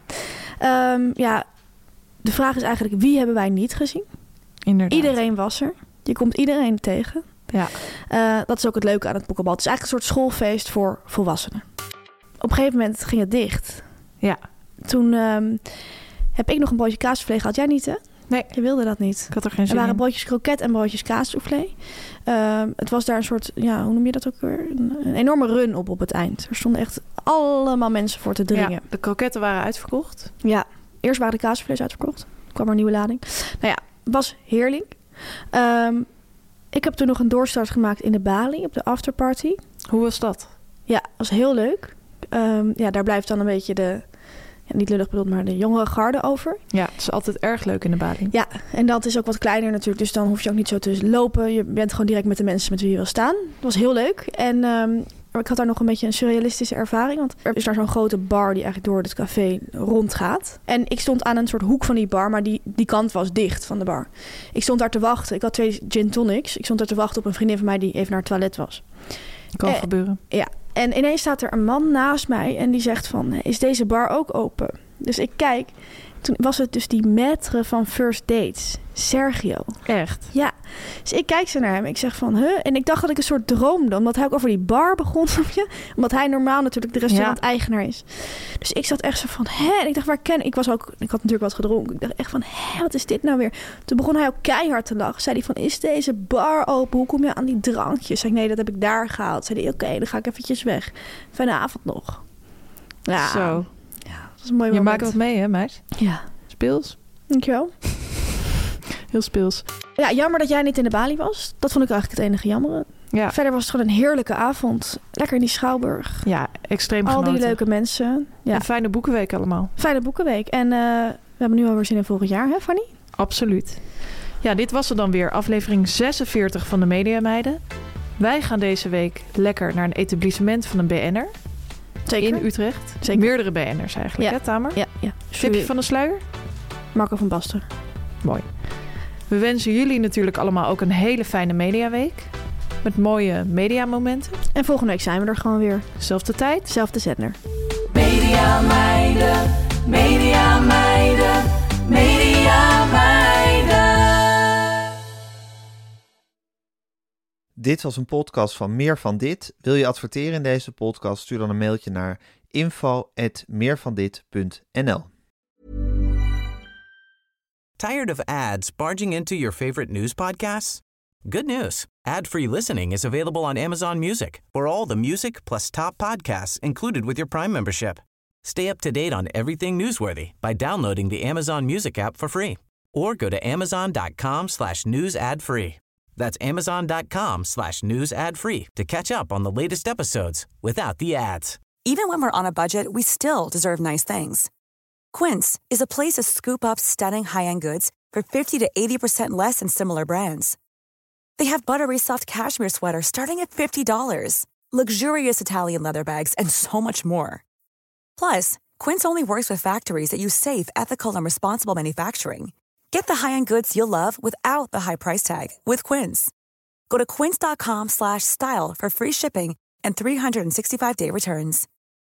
Um, ja, de vraag is eigenlijk, wie hebben wij niet gezien? Inderdaad. Iedereen was er. Je komt iedereen tegen. Ja. Uh, dat is ook het leuke aan het boekenbal. Het is eigenlijk een soort schoolfeest voor volwassenen. Op een gegeven moment ging het dicht. Ja. Toen um, heb ik nog een broodje kaassoufflé gehad. Jij niet, hè? Nee. Je wilde dat niet. Ik had er geen zin in. Er waren in. broodjes kroket en broodjes kaassoufflé. Uh, het was daar een soort, ja, hoe noem je dat ook weer? Een, een enorme run op op het eind. Er stonden echt allemaal mensen voor te dringen. Ja, de kroketten waren uitverkocht. Ja, eerst waren de kaassoufflés uitverkocht. Er kwam er een nieuwe lading. Nou ja, was heerlijk. Um, Ik heb toen nog een doorstart gemaakt in de Bali op de afterparty. Hoe was dat? Ja, was heel leuk. Um, ja, daar blijft dan een beetje de... Ja, niet lullig bedoeld, maar de jongere garde over. Ja, het is altijd erg leuk in de Bali. Ja, en dat is ook wat kleiner natuurlijk. Dus dan hoef je ook niet zo te lopen. Je bent gewoon direct met de mensen met wie je wil staan. Dat was heel leuk. En um, ik had daar nog een beetje een surrealistische ervaring. Want er is daar zo'n grote bar die eigenlijk door het café rondgaat. En ik stond aan een soort hoek van die bar, maar die, die kant was dicht van de bar. Ik stond daar te wachten. Ik had twee gin tonics. Ik stond daar te wachten op een vriendin van mij die even naar het toilet was. Kan eh, gebeuren. Ja. En ineens staat er een man naast mij en die zegt van... is deze bar ook open? Dus ik kijk. Toen was het dus die maître van First Dates, Sergio. Echt? Ja. Dus ik kijk zo naar hem. Ik zeg van, huh? En ik dacht dat ik een soort droomde. Omdat hij ook over die bar begon, snap je? Omdat hij normaal natuurlijk de restaurant-eigenaar is. Dus ik zat echt zo van, hè? En ik dacht, waar ken ik? Ik was ook, ik had natuurlijk wat gedronken. Ik dacht echt van, hè? Wat is dit nou weer? Toen begon hij ook keihard te lachen. Zei hij van, is deze bar open? Hoe kom je aan die drankjes? Zei ik, nee, dat heb ik daar gehaald. Zei hij, oké, okay, dan ga ik eventjes weg. Fijne avond nog. Ja. Zo. Dat is een mooi je moment. maakt wat mee, hè, meis? Ja. Speels. Dankjewel. Heel speels. Ja, jammer dat jij niet in de Bali was. Dat vond ik eigenlijk het enige jammer. Ja. Verder was het gewoon een heerlijke avond. Lekker in die Schouwburg. Ja, extreem Al genoten. die leuke mensen. Ja. Een fijne boekenweek allemaal. Fijne boekenweek. En uh, we hebben nu alweer zin in volgend jaar, hè Fanny? Absoluut. Ja, dit was er dan weer. Aflevering zesenveertig van de Media Meiden. Wij gaan deze week lekker naar een etablissement van een B N'er. Zeker. In Utrecht. Zeker. Meerdere B N'ers eigenlijk, ja. hè Tamer? Ja. ja. Tipje van de sluier? Marco van Basten. Mooi. We wensen jullie natuurlijk allemaal ook een hele fijne mediaweek. Met mooie mediamomenten. En volgende week zijn we er gewoon weer. Zelfde tijd. Zelfde zender. Media Meiden, Media Meiden, Media Meiden. Dit was een podcast van Meer van Dit. Wil je adverteren in deze podcast? Stuur dan een mailtje naar info at meervandit punt n l. Tired of ads barging into your favorite news podcasts? Good news. Ad-free listening is available on Amazon Music for all the music plus top podcasts included with your Prime membership. Stay up to date on everything newsworthy by downloading the Amazon Music app for free or go to amazon.com slash news ad free. That's amazon.com slash news ad free to catch up on the latest episodes without the ads. Even when we're on a budget, we still deserve nice things. Quince is a place to scoop up stunning high-end goods for fifty to eighty percent less than similar brands. They have buttery soft cashmere sweaters starting at fifty dollars, luxurious Italian leather bags, and so much more. Plus, Quince only works with factories that use safe, ethical, and responsible manufacturing. Get the high-end goods you'll love without the high price tag with Quince. Go to quince.com slash style for free shipping and three sixty-five day returns.